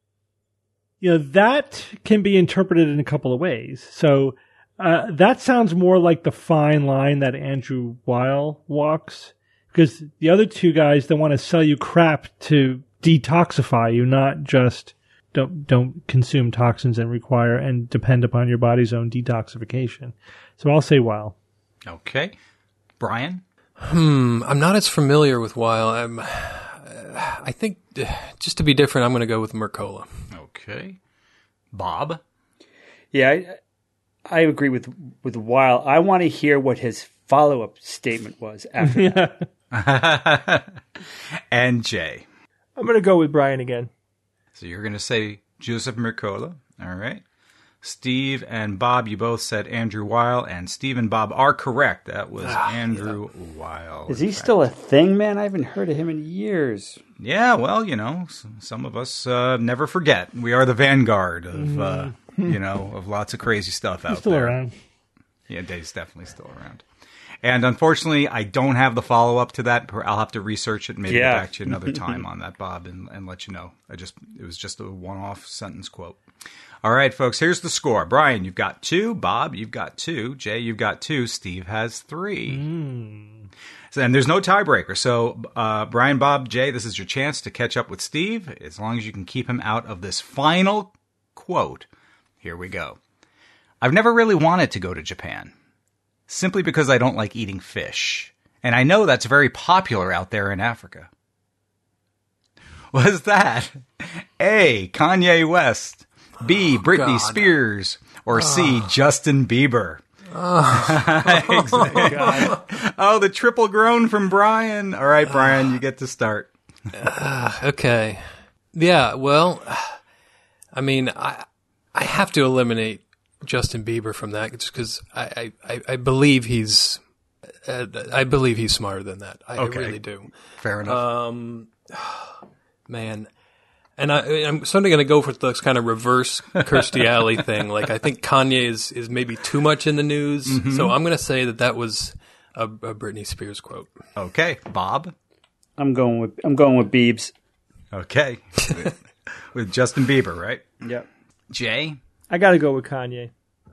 You know, that can be interpreted in a couple of ways. So uh, that sounds more like the fine line that Andrew Weil walks, because the other two guys, they want to sell you crap to detoxify you, not just don't don't consume toxins and require and depend upon your body's own detoxification. So I'll say Weil. Okay. Brian? Hmm, I'm not as familiar with Weil. I'm, I think, just to be different, I'm going to go with Mercola. Okay. Bob? Yeah, I, I agree with with Weil. I want to hear what his follow-up statement was after that. And Jay? I'm going to go with Brian again. So you're going to say Joseph Mercola. All right. Steve and Bob, you both said Andrew Weil, and Steve and Bob are correct. That was ah, Andrew yeah. Weil. Is he fact. still a thing, man? I haven't heard of him in years. Yeah, well, you know, some of us uh, never forget. We are the vanguard of, mm. uh, you know, of lots of crazy stuff out He's still there. Around. Yeah, Dave's definitely still around. And unfortunately, I don't have the follow-up to that. I'll have to research it and maybe yeah. get back to you another time on that, Bob, and, and let you know. I just It was just a one-off sentence quote. All right, folks, here's the score. Brian, you've got two. Bob, you've got two. Jay, you've got two. Steve has three. Mm. So, and there's no tiebreaker. So, uh, Brian, Bob, Jay, this is your chance to catch up with Steve, as long as you can keep him out of this final quote. Here we go. I've never really wanted to go to Japan, simply because I don't like eating fish. And I know that's very popular out there in Africa. Was that A, Kanye West, B, Britney God. Spears, or C, oh. Justin Bieber? Oh. oh, God. Oh, the triple groan from Brian. All right, Brian, you get to start. uh, okay. Yeah, well, I mean, I I have to eliminate Justin Bieber from that just because I, I, I believe he's uh, I believe he's smarter than that. I, okay. I really do. Fair enough. Um, man. And I, I'm suddenly going to go for this kind of reverse Kirstie Alley thing. Like, I think Kanye is, is maybe too much in the news. Mm-hmm. So I'm going to say that that was a, a Britney Spears quote. Okay. Bob? I'm going with I'm going with Biebs. Okay. with, with Justin Bieber, right? Yep. Jay? I got to go with Kanye.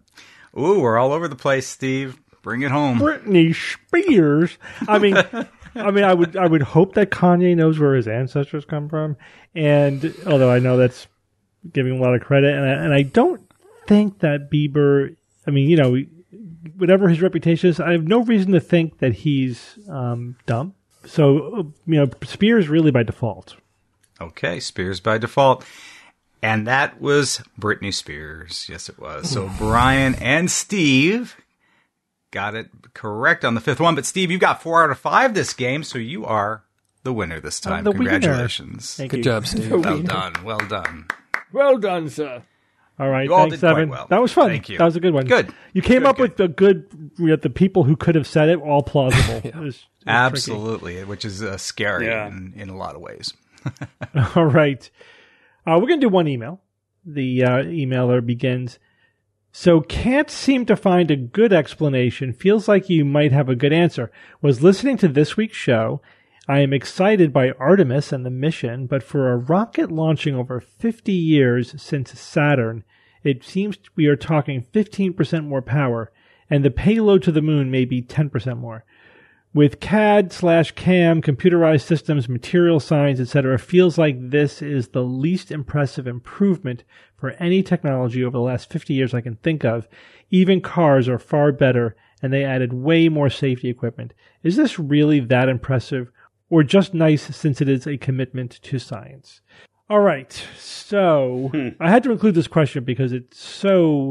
Ooh, we're all over the place, Steve. Bring it home. Britney Spears. I mean... I mean, I would I would hope that Kanye knows where his ancestors come from, and although I know that's giving him a lot of credit, and I, and I don't think that Bieber, I mean, you know, whatever his reputation is, I have no reason to think that he's um, dumb. So, you know, Spears really by default. Okay, Spears by default. And that was Britney Spears. Yes, it was. So Brian and Steve got it correct on the fifth one. But Steve, you got four out of five this game, so you are the winner this time. The Congratulations. Thank Good you. job, Steve. Well done. Well done. Well done, sir. All right, You all thanks, did quite Evan. well. That was fun. Thank you. That was a good one. Good. You came Good, up good. with a good, you know, the people who could have said it, all plausible. It was, it was Absolutely, which is uh, scary Yeah. in, in a lot of ways. tricky. All right. Uh, we're going to do one email. The uh, emailer begins, so can't seem to find a good explanation. Feels like you might have a good answer. Was listening to this week's show. I am excited by Artemis and the mission, but for a rocket launching over fifty years since Saturn, it seems we are talking fifteen percent more power, and the payload to the moon may be ten percent more. With C A D slash C A M, computerized systems, material science, et cetera, feels like this is the least impressive improvement for any technology over the last fifty years I can think of. Even cars are far better, and they added way more safety equipment. Is this really that impressive, or just nice since it is a commitment to science? All right, so Hmm. I had to include this question because it's so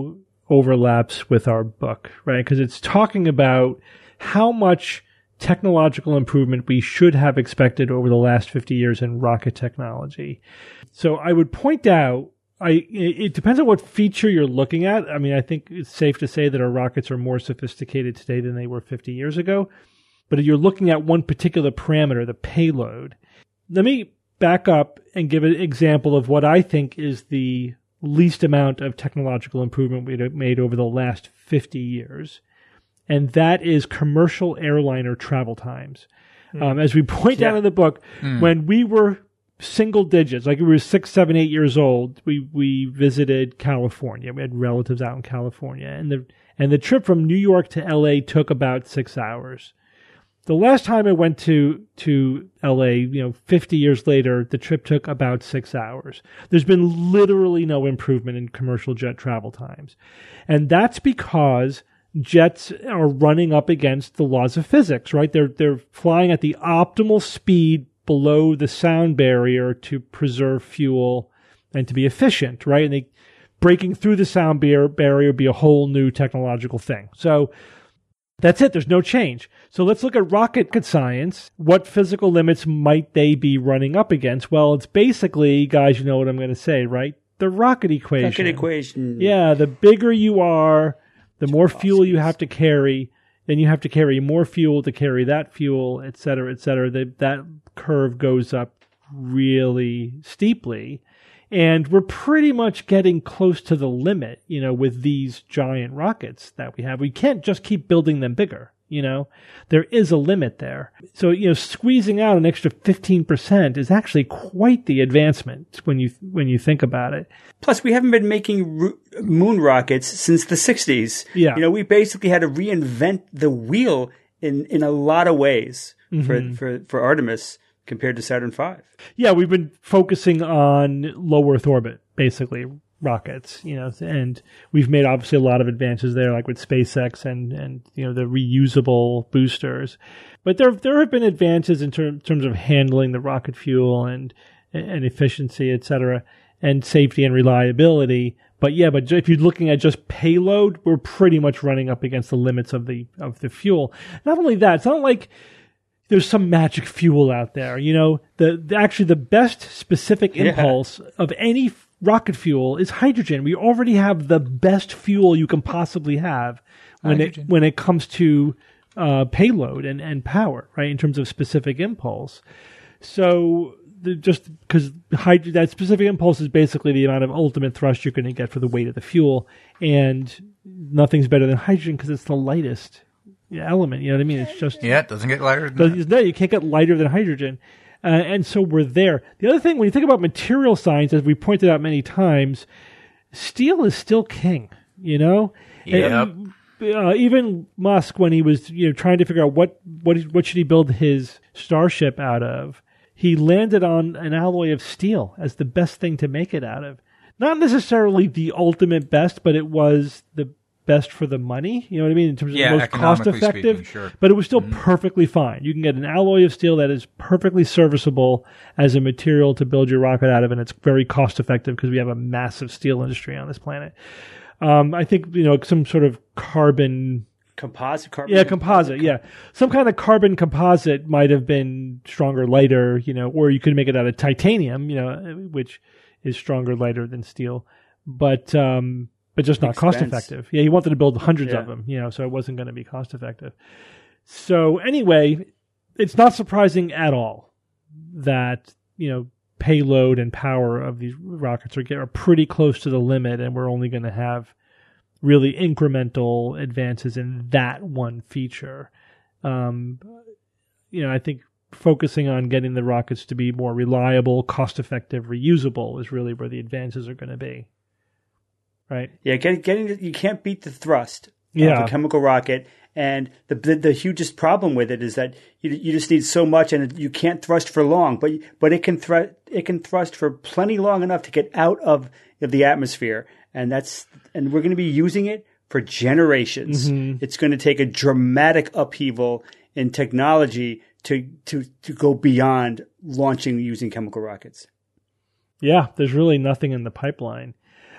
overlaps with our book, right? Because it's talking about how much technological improvement we should have expected over the last fifty years in rocket technology. So I would point out, I it depends on what feature you're looking at. I mean, I think it's safe to say that our rockets are more sophisticated today than they were fifty years ago. But if you're looking at one particular parameter, the payload, let me back up and give an example of what I think is the least amount of technological improvement we've made over the last fifty years. And that is commercial airliner travel times. Mm. Um, as we point yeah. out in the book, mm. when we were single digits, like we were six, seven, eight years old, we, we visited California. We had relatives out in California. And the, and the trip from New York to L A took about six hours. The last time I went to, to L A, you know, fifty years later, the trip took about six hours. There's been literally no improvement in commercial jet travel times. And that's because jets are running up against the laws of physics, right? They're, they're flying at the optimal speed below the sound barrier to preserve fuel and to be efficient, right? And they, breaking through the sound bar- barrier would be a whole new technological thing. So that's it. There's no change. So let's look at rocket science. What physical limits might they be running up against? Well, it's basically, guys, you know what I'm going to say, right? The rocket equation. Rocket equation. Yeah, the bigger you are, the more fuel you have to carry. Then you have to carry more fuel to carry that fuel, et cetera, et cetera. The, that curve goes up really steeply. And we're pretty much getting close to the limit, you know, with these giant rockets that we have. We can't just keep building them bigger, you know. There is a limit there. So, you know, squeezing out an extra fifteen percent is actually quite the advancement when you when you think about it. Plus, we haven't been making ro- moon rockets since the sixties. Yeah. You know, we basically had to reinvent the wheel in, in a lot of ways mm-hmm. for, for, for Artemis compared to Saturn five. Yeah, we've been focusing on low Earth orbit, basically, rockets, you know, and we've made obviously a lot of advances there, like with SpaceX and, and you know, the reusable boosters. But there there have been advances in ter- terms of handling the rocket fuel and and efficiency, et cetera, and safety and reliability. But yeah, but if you're looking at just payload, we're pretty much running up against the limits of the of the fuel. Not only that, it's not like there's some magic fuel out there. You know, the, the actually the best specific impulse yeah. of any f- rocket fuel is hydrogen. We already have the best fuel you can possibly have when hydrogen. it when it comes to uh, payload and, and power, right? In terms of specific impulse. So the, just because hyd- that specific impulse is basically the amount of ultimate thrust you're going to get for the weight of the fuel, and nothing's better than hydrogen because it's the lightest element, you know what I mean? It's just yeah, it doesn't get lighter than that. No, you can't get lighter than hydrogen, uh, and so we're there. The other thing, when you think about material science, as we pointed out many times, steel is still king. You know, yep. And, uh, even Musk, when he was you know trying to figure out what what what should he build his Starship out of, he landed on an alloy of steel as the best thing to make it out of. Not necessarily the ultimate best, but it was the best for the money, you know what I mean, in terms of yeah, the most cost effective, speaking, sure. But it was still mm-hmm. perfectly fine. You can get an alloy of steel that is perfectly serviceable as a material to build your rocket out of, and it's very cost effective because we have a massive steel industry on this planet. Um, I think, you know, some sort of carbon... Composite? Carbon yeah, composite, yeah. Some kind of carbon composite might have been stronger, lighter, you know, or you could make it out of titanium, you know, which is stronger, lighter than steel. But... Um, But just not Expense. cost effective. Yeah, he wanted to build hundreds yeah. of them, you know, so it wasn't going to be cost effective. So anyway, it's not surprising at all that, you know, payload and power of these rockets are, are pretty close to the limit, and we're only going to have really incremental advances in that one feature. Um, you know, I think focusing on getting the rockets to be more reliable, cost effective, reusable is really where the advances are going to be. Right. Yeah, getting, getting you can't beat the thrust yeah. of a chemical rocket, and the, the the hugest problem with it is that you you just need so much, and you can't thrust for long, but but it can thrust it can thrust for plenty long enough to get out of, of the atmosphere, and that's and we're going to be using it for generations. Mm-hmm. It's going to take a dramatic upheaval in technology to to to go beyond launching using chemical rockets. Yeah, there's really nothing in the pipeline.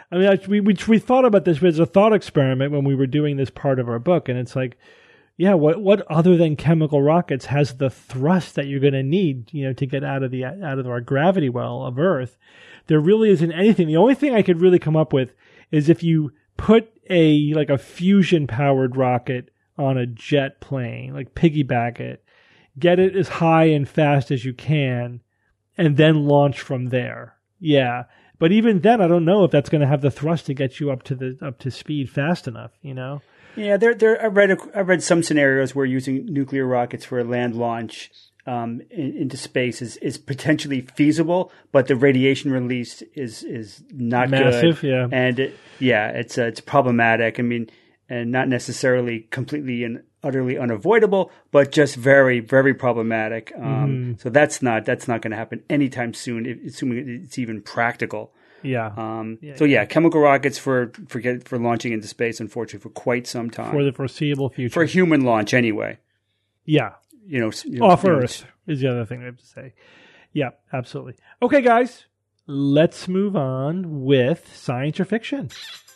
I mean, I, we, we we thought about this as a thought experiment when we were doing this part of our book, and it's like, yeah, what what other than chemical rockets has the thrust that you're going to need, you know, to get out of the out of our gravity well of Earth? There really isn't anything. The only thing I could really come up with is if you put a like a fusion powered rocket on a jet plane, like piggyback it, get it as high and fast as you can, and then launch from there. Yeah. But even then, I don't know if that's going to have the thrust to get you up to the up to speed fast enough, you know? Yeah, there, there. I read, a, I read some scenarios where using nuclear rockets for a land launch um, in, into space is, is potentially feasible, but the radiation released is is not massive. good. Yeah, and it, yeah, it's uh, it's problematic. I mean, and not necessarily completely and utterly unavoidable, but just very, very problematic. Um, mm-hmm. So that's not that's not going to happen anytime soon, if, assuming it's even practical. Yeah. Um, yeah. So yeah, chemical rockets for for get, for launching into space, unfortunately, for quite some time. For the foreseeable future. For human launch, anyway. Yeah. You know, you know off you know, Earth is the other thing I have to say. Yeah, absolutely. Okay, guys, let's move on with science or fiction.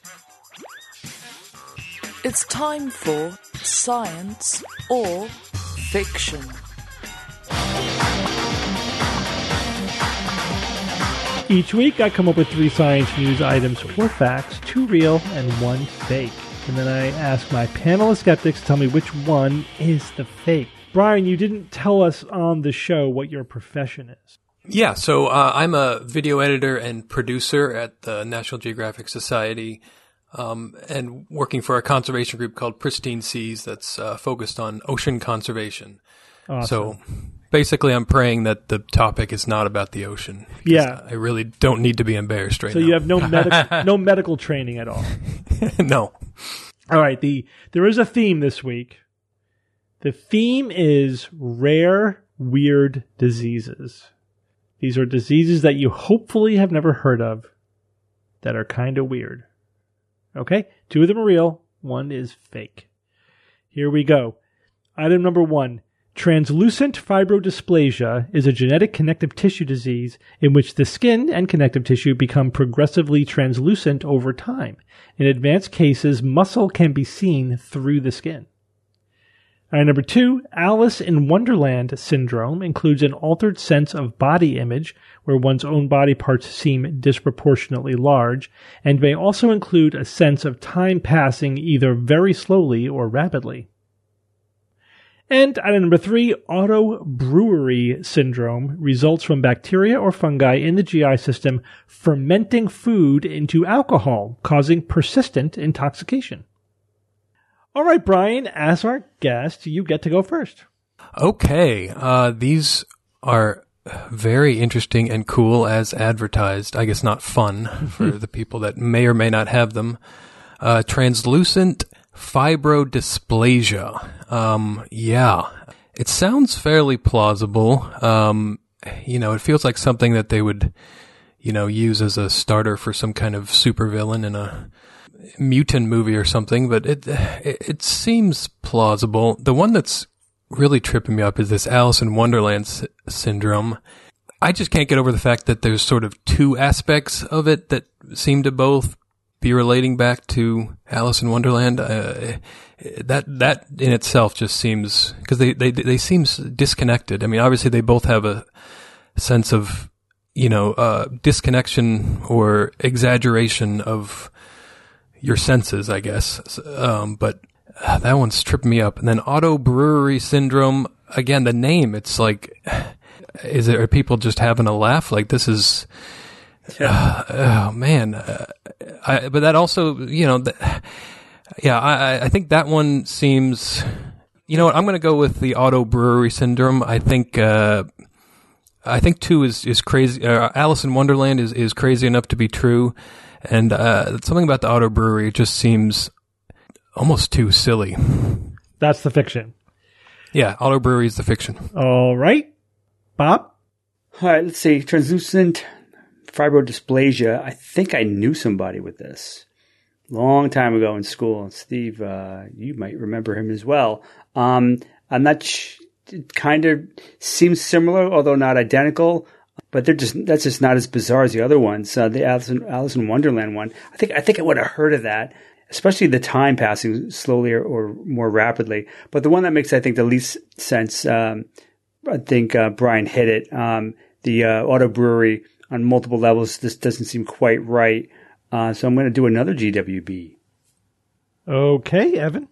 It's time for science or fiction. Each week, I come up with three science news items or facts, two real and one fake. And then I ask my panel of skeptics to tell me which one is the fake. Brian, you didn't tell us on the show what your profession is. Yeah, so uh, I'm a video editor and producer at the National Geographic Society, um, and working for a conservation group called Pristine Seas that's uh, focused on ocean conservation. Awesome. So basically, I'm praying that the topic is not about the ocean. Yeah. I really don't need to be embarrassed right so now. So you have no medic- no medical training at all? No. All right. The there is a theme this week. The theme is rare, weird diseases. These are diseases that you hopefully have never heard of that are kind of weird. Okay? Two of them are real. One is fake. Here we go. Item number one. Translucent fibrodysplasia is a genetic connective tissue disease in which the skin and connective tissue become progressively translucent over time. In advanced cases, muscle can be seen through the skin. All right, number two, Alice in Wonderland syndrome includes an altered sense of body image where one's own body parts seem disproportionately large, and may also include a sense of time passing either very slowly or rapidly. And item number three, auto-brewery syndrome results from bacteria or fungi in the G I system fermenting food into alcohol, causing persistent intoxication. All right, Brian, as our guest, you get to go first. Okay. Uh, these are very interesting and cool as advertised. I guess not fun for the people that may or may not have them. Uh, translucent fibrodysplasia. Um, yeah. It sounds fairly plausible. Um, you know, it feels like something that they would, you know, use as a starter for some kind of supervillain in a mutant movie or something, but it, it it seems plausible. The one that's really tripping me up is this Alice in Wonderland s- syndrome. I just can't get over the fact that there's sort of two aspects of it that seem to both be relating back to Alice in Wonderland. Uh, that that in itself just seems, because they, they they seem disconnected. I mean, obviously they both have a sense of, you know, uh, disconnection or exaggeration of your senses, I guess. Um, but uh, that one's tripping me up. And then auto-brewery syndrome, again, the name, it's like, is it, are people just having a laugh? Like, this is, uh, oh man. Uh, I, but that also, you know, th- yeah, I, I think that one seems, you know what, I'm going to go with the auto-brewery syndrome. I think, uh, I think two is, is crazy. Uh, Alice in Wonderland is, is crazy enough to be true. And uh, something about the auto brewery just seems almost too silly. That's the fiction. Yeah, auto brewery is the fiction. All right. Bob? All right, let's see. Translucent fibrodysplasia. I think I knew somebody with this. Long time ago in school. Steve, uh, you might remember him as well. Um, I'm not sh- it kind of seems similar, although not identical. but they're just that's just not as bizarre as the other ones. Uh, the Alice in, Alice in Wonderland one, I think I think I would have heard of that, especially the time passing slowly or, or more rapidly. But the one that makes I think the least sense, um, I think uh, Brian hit it. Um, the uh, auto brewery on multiple levels. This doesn't seem quite right, uh, so I'm going to do another G W B. Okay, Evan.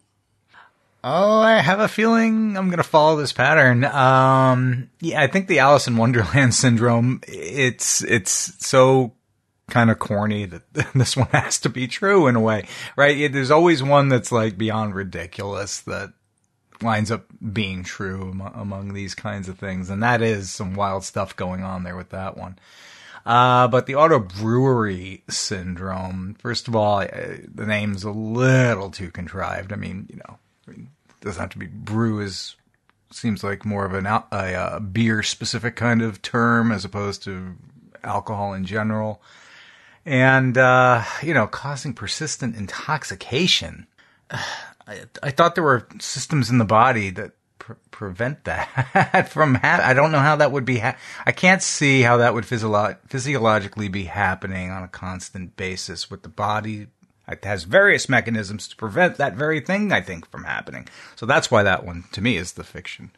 Oh, I have a feeling I'm going to follow this pattern. Um, yeah, I think the Alice in Wonderland syndrome, it's, it's so kind of corny that this one has to be true in a way, right? It, there's always one that's like beyond ridiculous that winds up being true among, among these kinds of things. And that is some wild stuff going on there with that one. Uh, but the auto brewery syndrome, first of all, I, the name's a little too contrived. I mean, you know, I mean, it doesn't have to be brew is seems like more of an a, a beer specific kind of term as opposed to alcohol in general. And, uh, you know, causing persistent intoxication. I, I thought there were systems in the body that pre- prevent that from happening. I don't know how that would be. Ha- I can't see how that would physio- physiologically be happening on a constant basis with the body. It has various mechanisms to prevent that very thing, I think, from happening. So that's why that one, to me, is the fiction.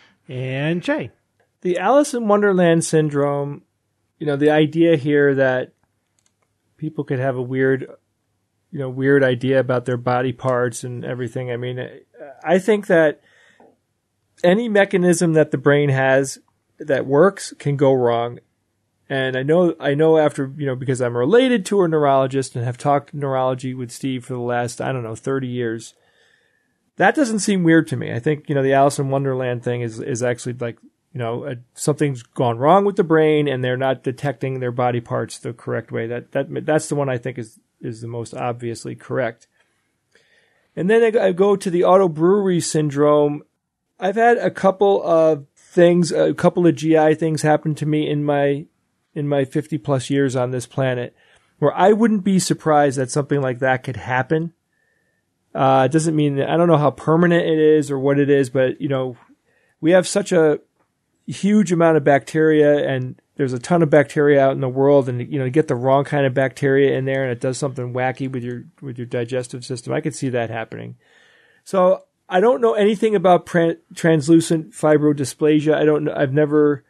And Jay. The Alice in Wonderland syndrome, you know, the idea here that people could have a weird, you know, weird idea about their body parts and everything. I mean, I think that any mechanism that the brain has that works can go wrong. And I know, I know after, you know, because I'm related to a neurologist and have talked neurology with Steve for the last, I don't know, thirty years. That doesn't seem weird to me. I think, you know, the Alice in Wonderland thing is, is actually like, you know, a, something's gone wrong with the brain and they're not detecting their body parts the correct way. That, that, that's the one I think is, is the most obviously correct. And then I, I go to the auto brewery syndrome. I've had a couple of things, a couple of G I things happen to me in my, in my fifty plus years on this planet where I wouldn't be surprised that something like that could happen. Uh, it doesn't mean that, I don't know how permanent it is or what it is, but you know, we have such a huge amount of bacteria and there's a ton of bacteria out in the world and, you know, you get the wrong kind of bacteria in there and it does something wacky with your, with your digestive system. I could see that happening. So I don't know anything about pra- translucent fibrodysplasia. I don't know. I've never,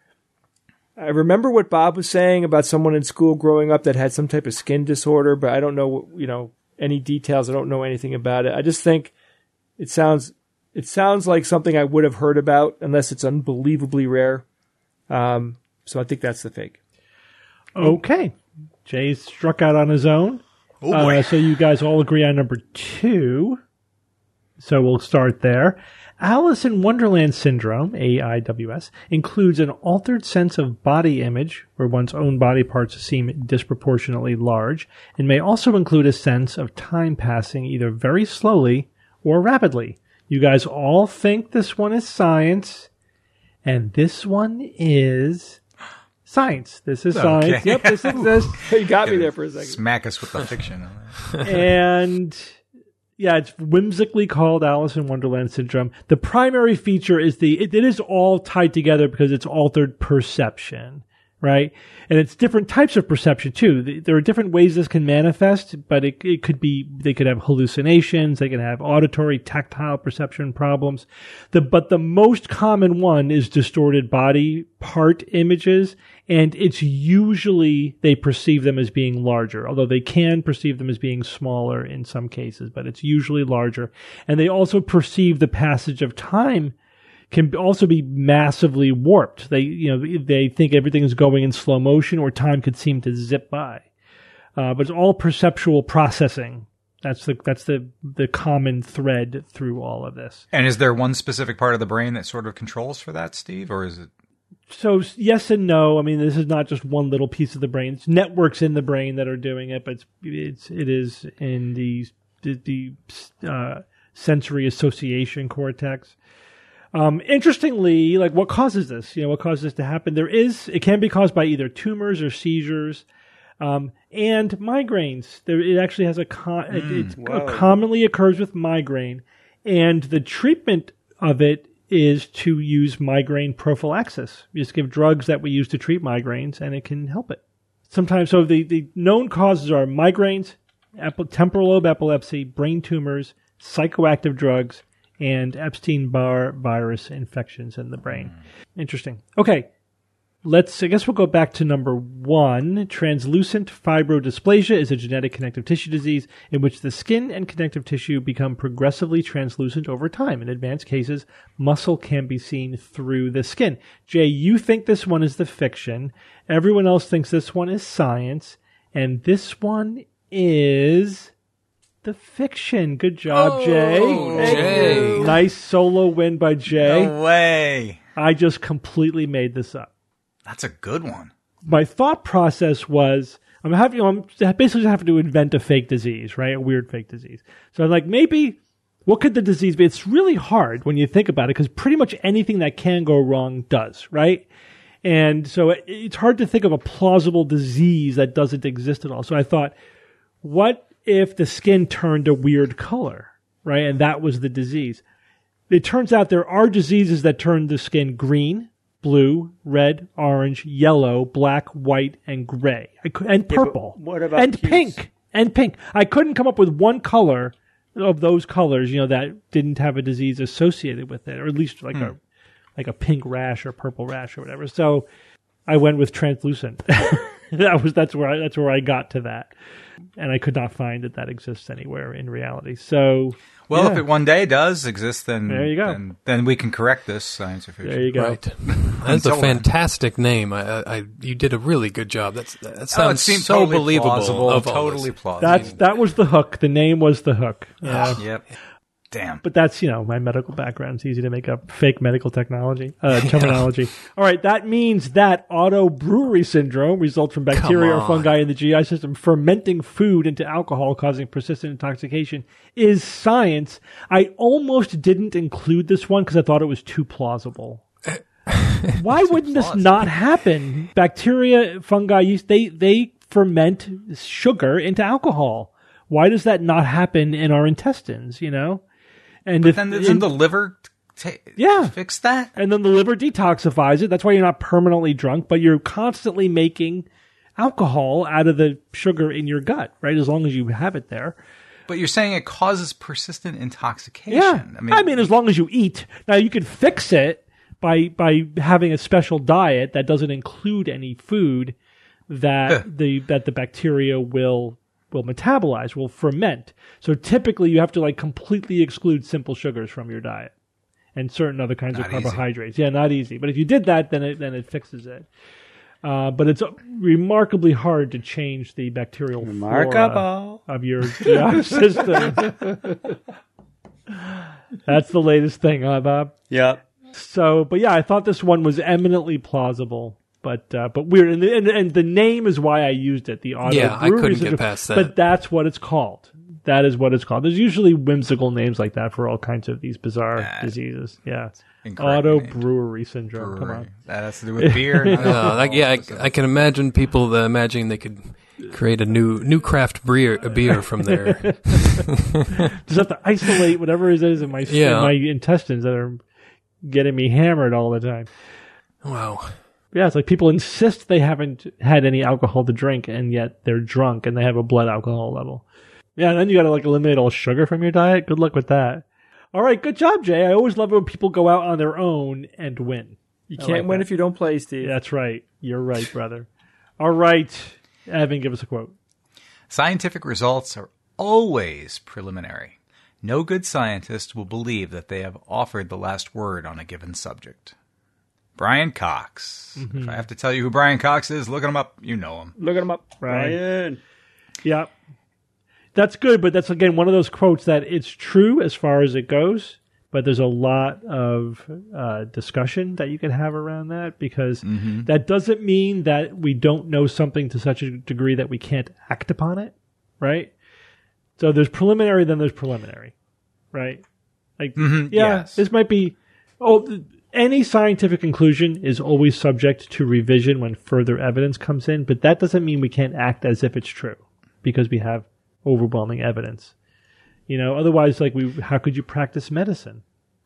I remember what Bob was saying about someone in school growing up that had some type of skin disorder, but I don't know, you know, any details. I don't know anything about it. I just think it sounds, it sounds like something I would have heard about unless it's unbelievably rare. Um, so I think that's the fake. Okay. Jay struck out on his own. Oh boy. Uh, so you guys all agree on number two. So we'll start there. Alice in Wonderland syndrome, A I W S, includes an altered sense of body image, where one's own body parts seem disproportionately large, and may also include a sense of time passing either very slowly or rapidly. You guys all think this one is science, and this one is science. This is science. Okay. Yep, this exists. You got me there for a second. Smack us with the fiction on that. And yeah, it's whimsically called Alice in Wonderland syndrome. The primary feature is the, it, it is all tied together because it's altered perception, right? And it's different types of perception too. There are different ways this can manifest, but it, it could be, they could have hallucinations, they can have auditory, tactile perception problems. The, but the most common one is distorted body part images, and it's usually they perceive them as being larger, although they can perceive them as being smaller in some cases, but it's usually larger. And they also perceive the passage of time can also be massively warped. They, you know, they think everything is going in slow motion or time could seem to zip by. Uh, but it's all perceptual processing. That's the, that's the, the common thread through all of this. And is there one specific part of the brain that sort of controls for that, Steve, or is it? So yes and no. I mean, this is not just one little piece of the brain. It's networks in the brain that are doing it, but it's, it's it is in the, the, the uh, sensory association cortex. Um, interestingly, like what causes this? You know, what causes this to happen? There is, it can be caused by either tumors or seizures, um, and migraines. There, it actually has a, con- mm, it, it commonly occurs with migraine, and the treatment of it is to use migraine prophylaxis. You just give drugs that we use to treat migraines, and it can help it. Sometimes, so the, the known causes are migraines, epi- temporal lobe epilepsy, brain tumors, psychoactive drugs, and Epstein-Barr virus infections in the brain. Mm. Interesting. Okay. Let's, I guess we'll go back to number one. Translucent fibrodysplasia is a genetic connective tissue disease in which the skin and connective tissue become progressively translucent over time. In advanced cases, muscle can be seen through the skin. Jay, you think this one is the fiction. Everyone else thinks this one is science. And this one is the fiction. Good job, Oh, Jay. Jay. Nice solo win by Jay. No way. I just completely made this up. That's a good one. My thought process was, I'm having, you know, I'm basically having to invent a fake disease, right? A weird fake disease. So I'm like, maybe, what could the disease be? It's really hard when you think about it because pretty much anything that can go wrong does, right? And so it, it's hard to think of a plausible disease that doesn't exist at all. So I thought, what if the skin turned a weird color, right? And that was the disease. It turns out there are diseases that turn the skin green, blue, red, orange, yellow, black, white, and gray, I cou- and Yeah, purple, but what about and hues? pink, and pink. I couldn't come up with one color of those colors, you know, that didn't have a disease associated with it, or at least like a like a pink rash or purple rash or whatever. So I went with translucent. that was that's where I, that's where I got to that, and I could not find that that exists anywhere in reality. So. Well, yeah. if it one day does exist, then There you go. Then, then we can correct this science or fiction. There you go. Right. That's a Until then. fantastic name. I, I, I, you did a really good job. That's that Oh, it sounds seemed so totally believable. plausible. Of all Totally this. plausible. That's that was the hook. The name was the hook. Yeah. Yep. Damn. But that's, you know, my medical background. It's easy to make up fake medical technology, uh, terminology. All right. That means that auto brewery syndrome results from bacteria or on. fungi in the G I system fermenting food into alcohol, causing persistent intoxication is science. I almost didn't include this one because I thought it was too plausible. Why wouldn't this not happen? Bacteria, fungi, yeast, they, they ferment sugar into alcohol. Why does that not happen in our intestines, you know? And if, Then doesn't the liver t- Yeah. fix that? and then the liver detoxifies it. That's why you're not permanently drunk, but you're constantly making alcohol out of the sugar in your gut, right? As long as you have it there. But you're saying it causes persistent intoxication. Yeah. I mean, as long as you eat. Now, you can fix it by by having a special diet that doesn't include any food that Huh. the that the bacteria will will metabolize, will ferment. So typically you have to like completely exclude simple sugars from your diet and certain other kinds Not of easy. carbohydrates. Yeah, not easy. But if you did that, then it then it fixes it. Uh, but it's remarkably hard to change the bacterial flora Remarkable. of your G I system. That's the latest thing, huh, Bob? Yep. So, but yeah, I thought this one was eminently plausible, but uh, but weird. And the, and, and the name is why I used it. The auto Yeah, I brewery couldn't get syndrome. past that. But that's what it's called. That is what it's called. There's usually whimsical names like that for all kinds of these bizarre Nah, diseases. Yeah, incorrectly auto named. brewery syndrome. Come brewery. on. That has to do with beer. not Uh, alcohol. like, yeah, I, I can imagine people uh, imagining they could create a new new craft beer, a beer from there. Just have to isolate whatever it is in my Yeah. in my intestines that are getting me hammered all the time. Wow. Yeah, it's like people insist they haven't had any alcohol to drink, and yet they're drunk and they have a blood alcohol level. Yeah, and then you got to like eliminate all sugar from your diet. Good luck with that. All right, good job, Jay. I always love it when people go out on their own and win. You I can't like win that. if you don't play, Steve. That's right. You're right, brother. All right, Evan, give us a quote. Scientific results are always preliminary. No good scientist will believe that they have offered the last word on a given subject. Brian Cox. Mm-hmm. If I have to tell you who Brian Cox is, look him up. You know him. Look at him up. Right. Brian. Yeah. That's good, but that's, again, one of those quotes that it's true as far as it goes, but there's a lot of uh, discussion that you can have around that because that doesn't mean that we don't know something to such a degree that we can't act upon it, right? So there's preliminary, then there's preliminary, right? Like, Mhm, yeah, yes. this might be... Oh, th- any scientific conclusion is always subject to revision when further evidence comes in, but that doesn't mean we can't act as if it's true because we have overwhelming evidence. You know, otherwise, like we, how could you practice medicine?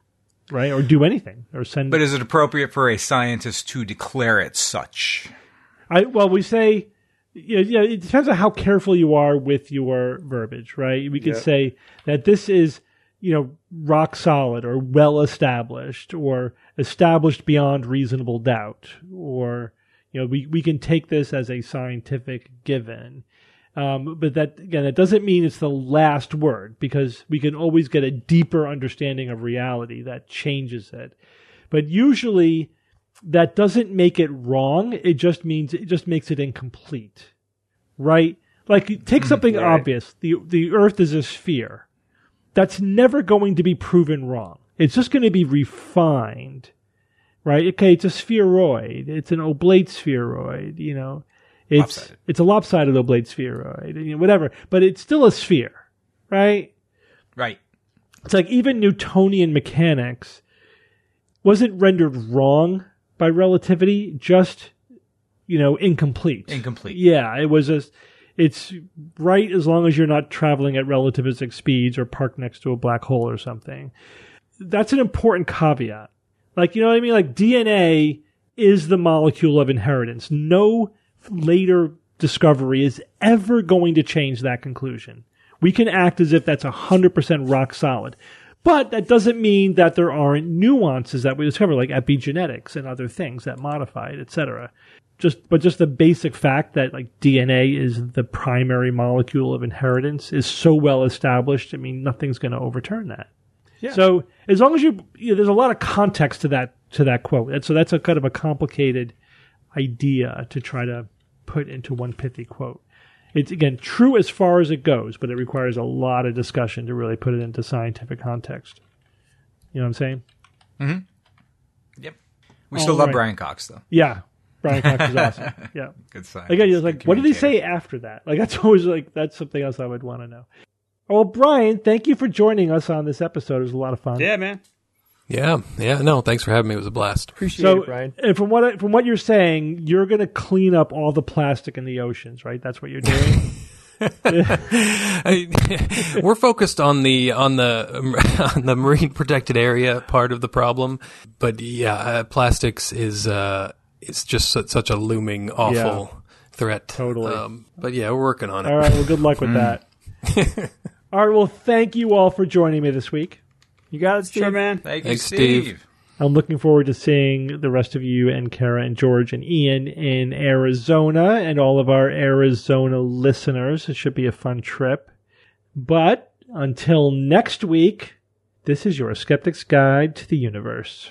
right? Or do anything, or send. But is it appropriate for a scientist to declare it such? I well, we say, yeah, yeah. It depends on how careful you are with your verbiage, right? We could Yeah. say that this is, you know, rock solid or well established or established beyond reasonable doubt, or you know, we we can take this as a scientific given. Um, but that, again, that doesn't mean it's the last word, because we can always get a deeper understanding of reality that changes it. But usually that doesn't make it wrong. It just means, it just makes it incomplete, right? Like, take something right. obvious. The, the earth is a sphere. That's never going to be proven wrong. It's just going to be refined, right? Okay, it's a spheroid. It's an oblate spheroid, you know. It's Lopsided. it's a lopsided oblate spheroid, you know, whatever, but it's still a sphere, right? Right. It's like even Newtonian mechanics wasn't rendered wrong by relativity, just, you know, incomplete. Incomplete. Yeah, it was a, it's right as long as you're not traveling at relativistic speeds or parked next to a black hole or something. That's an important caveat. Like, you know what I mean? Like, D N A is the molecule of inheritance. No later discovery is ever going to change that conclusion. We can act as if that's one hundred percent rock solid. But that doesn't mean that there aren't nuances that we discover, like epigenetics and other things that modify it, et cetera. Just, but just the basic fact that like D N A is the primary molecule of inheritance is so well established. I mean, nothing's going to overturn that. Yeah. So as long as you, you know, there's a lot of context to that to that quote, and so that's a kind of a complicated idea to try to put into one pithy quote. It's, again, true as far as it goes, but it requires a lot of discussion to really put it into scientific context. You know what I'm saying? Yep. We still All love right. Brian Cox, though. Yeah. Brian Cox is awesome. Yeah. Good science. Again, you're like, what did he communicator. say after that? Like, that's always like, that's something else I would want to know. Well, Brian, thank you for joining us on this episode. It was a lot of fun. Yeah, man. Yeah, yeah. No, thanks for having me. It was a blast. Appreciate So, it, Brian. and from what I, from what you're saying, you're going to clean up all the plastic in the oceans, right? That's what you're doing. I- We're focused on the on the on the marine protected area part of the problem, but yeah, uh, plastics is uh, it's just such, such a looming, awful Yeah. threat. Totally. Um, but yeah, we're working on it. All right. Well, good luck with that. All right. Well, thank you all for joining me this week. You got it, Steve? Sure, man. Thank you, Thanks, Steve. Steve. I'm looking forward to seeing the rest of you and Kara and George and Ian in Arizona and all of our Arizona listeners. It should be a fun trip. But until next week, this is your Skeptic's Guide to the Universe.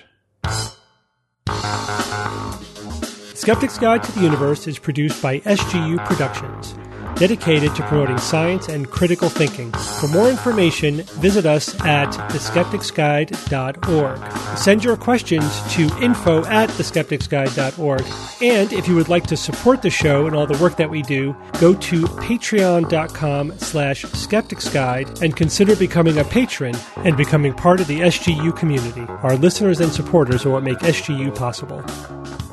Skeptic's Guide to the Universe is produced by S G U Productions, dedicated to promoting science and critical thinking. For more information, visit us at the skeptics guide dot org. Send your questions to info at the skeptics guide dot org. And if you would like to support the show and all the work that we do, go to patreon.com slash skepticsguide and consider becoming a patron and becoming part of the S G U community. Our listeners and supporters are what make S G U possible.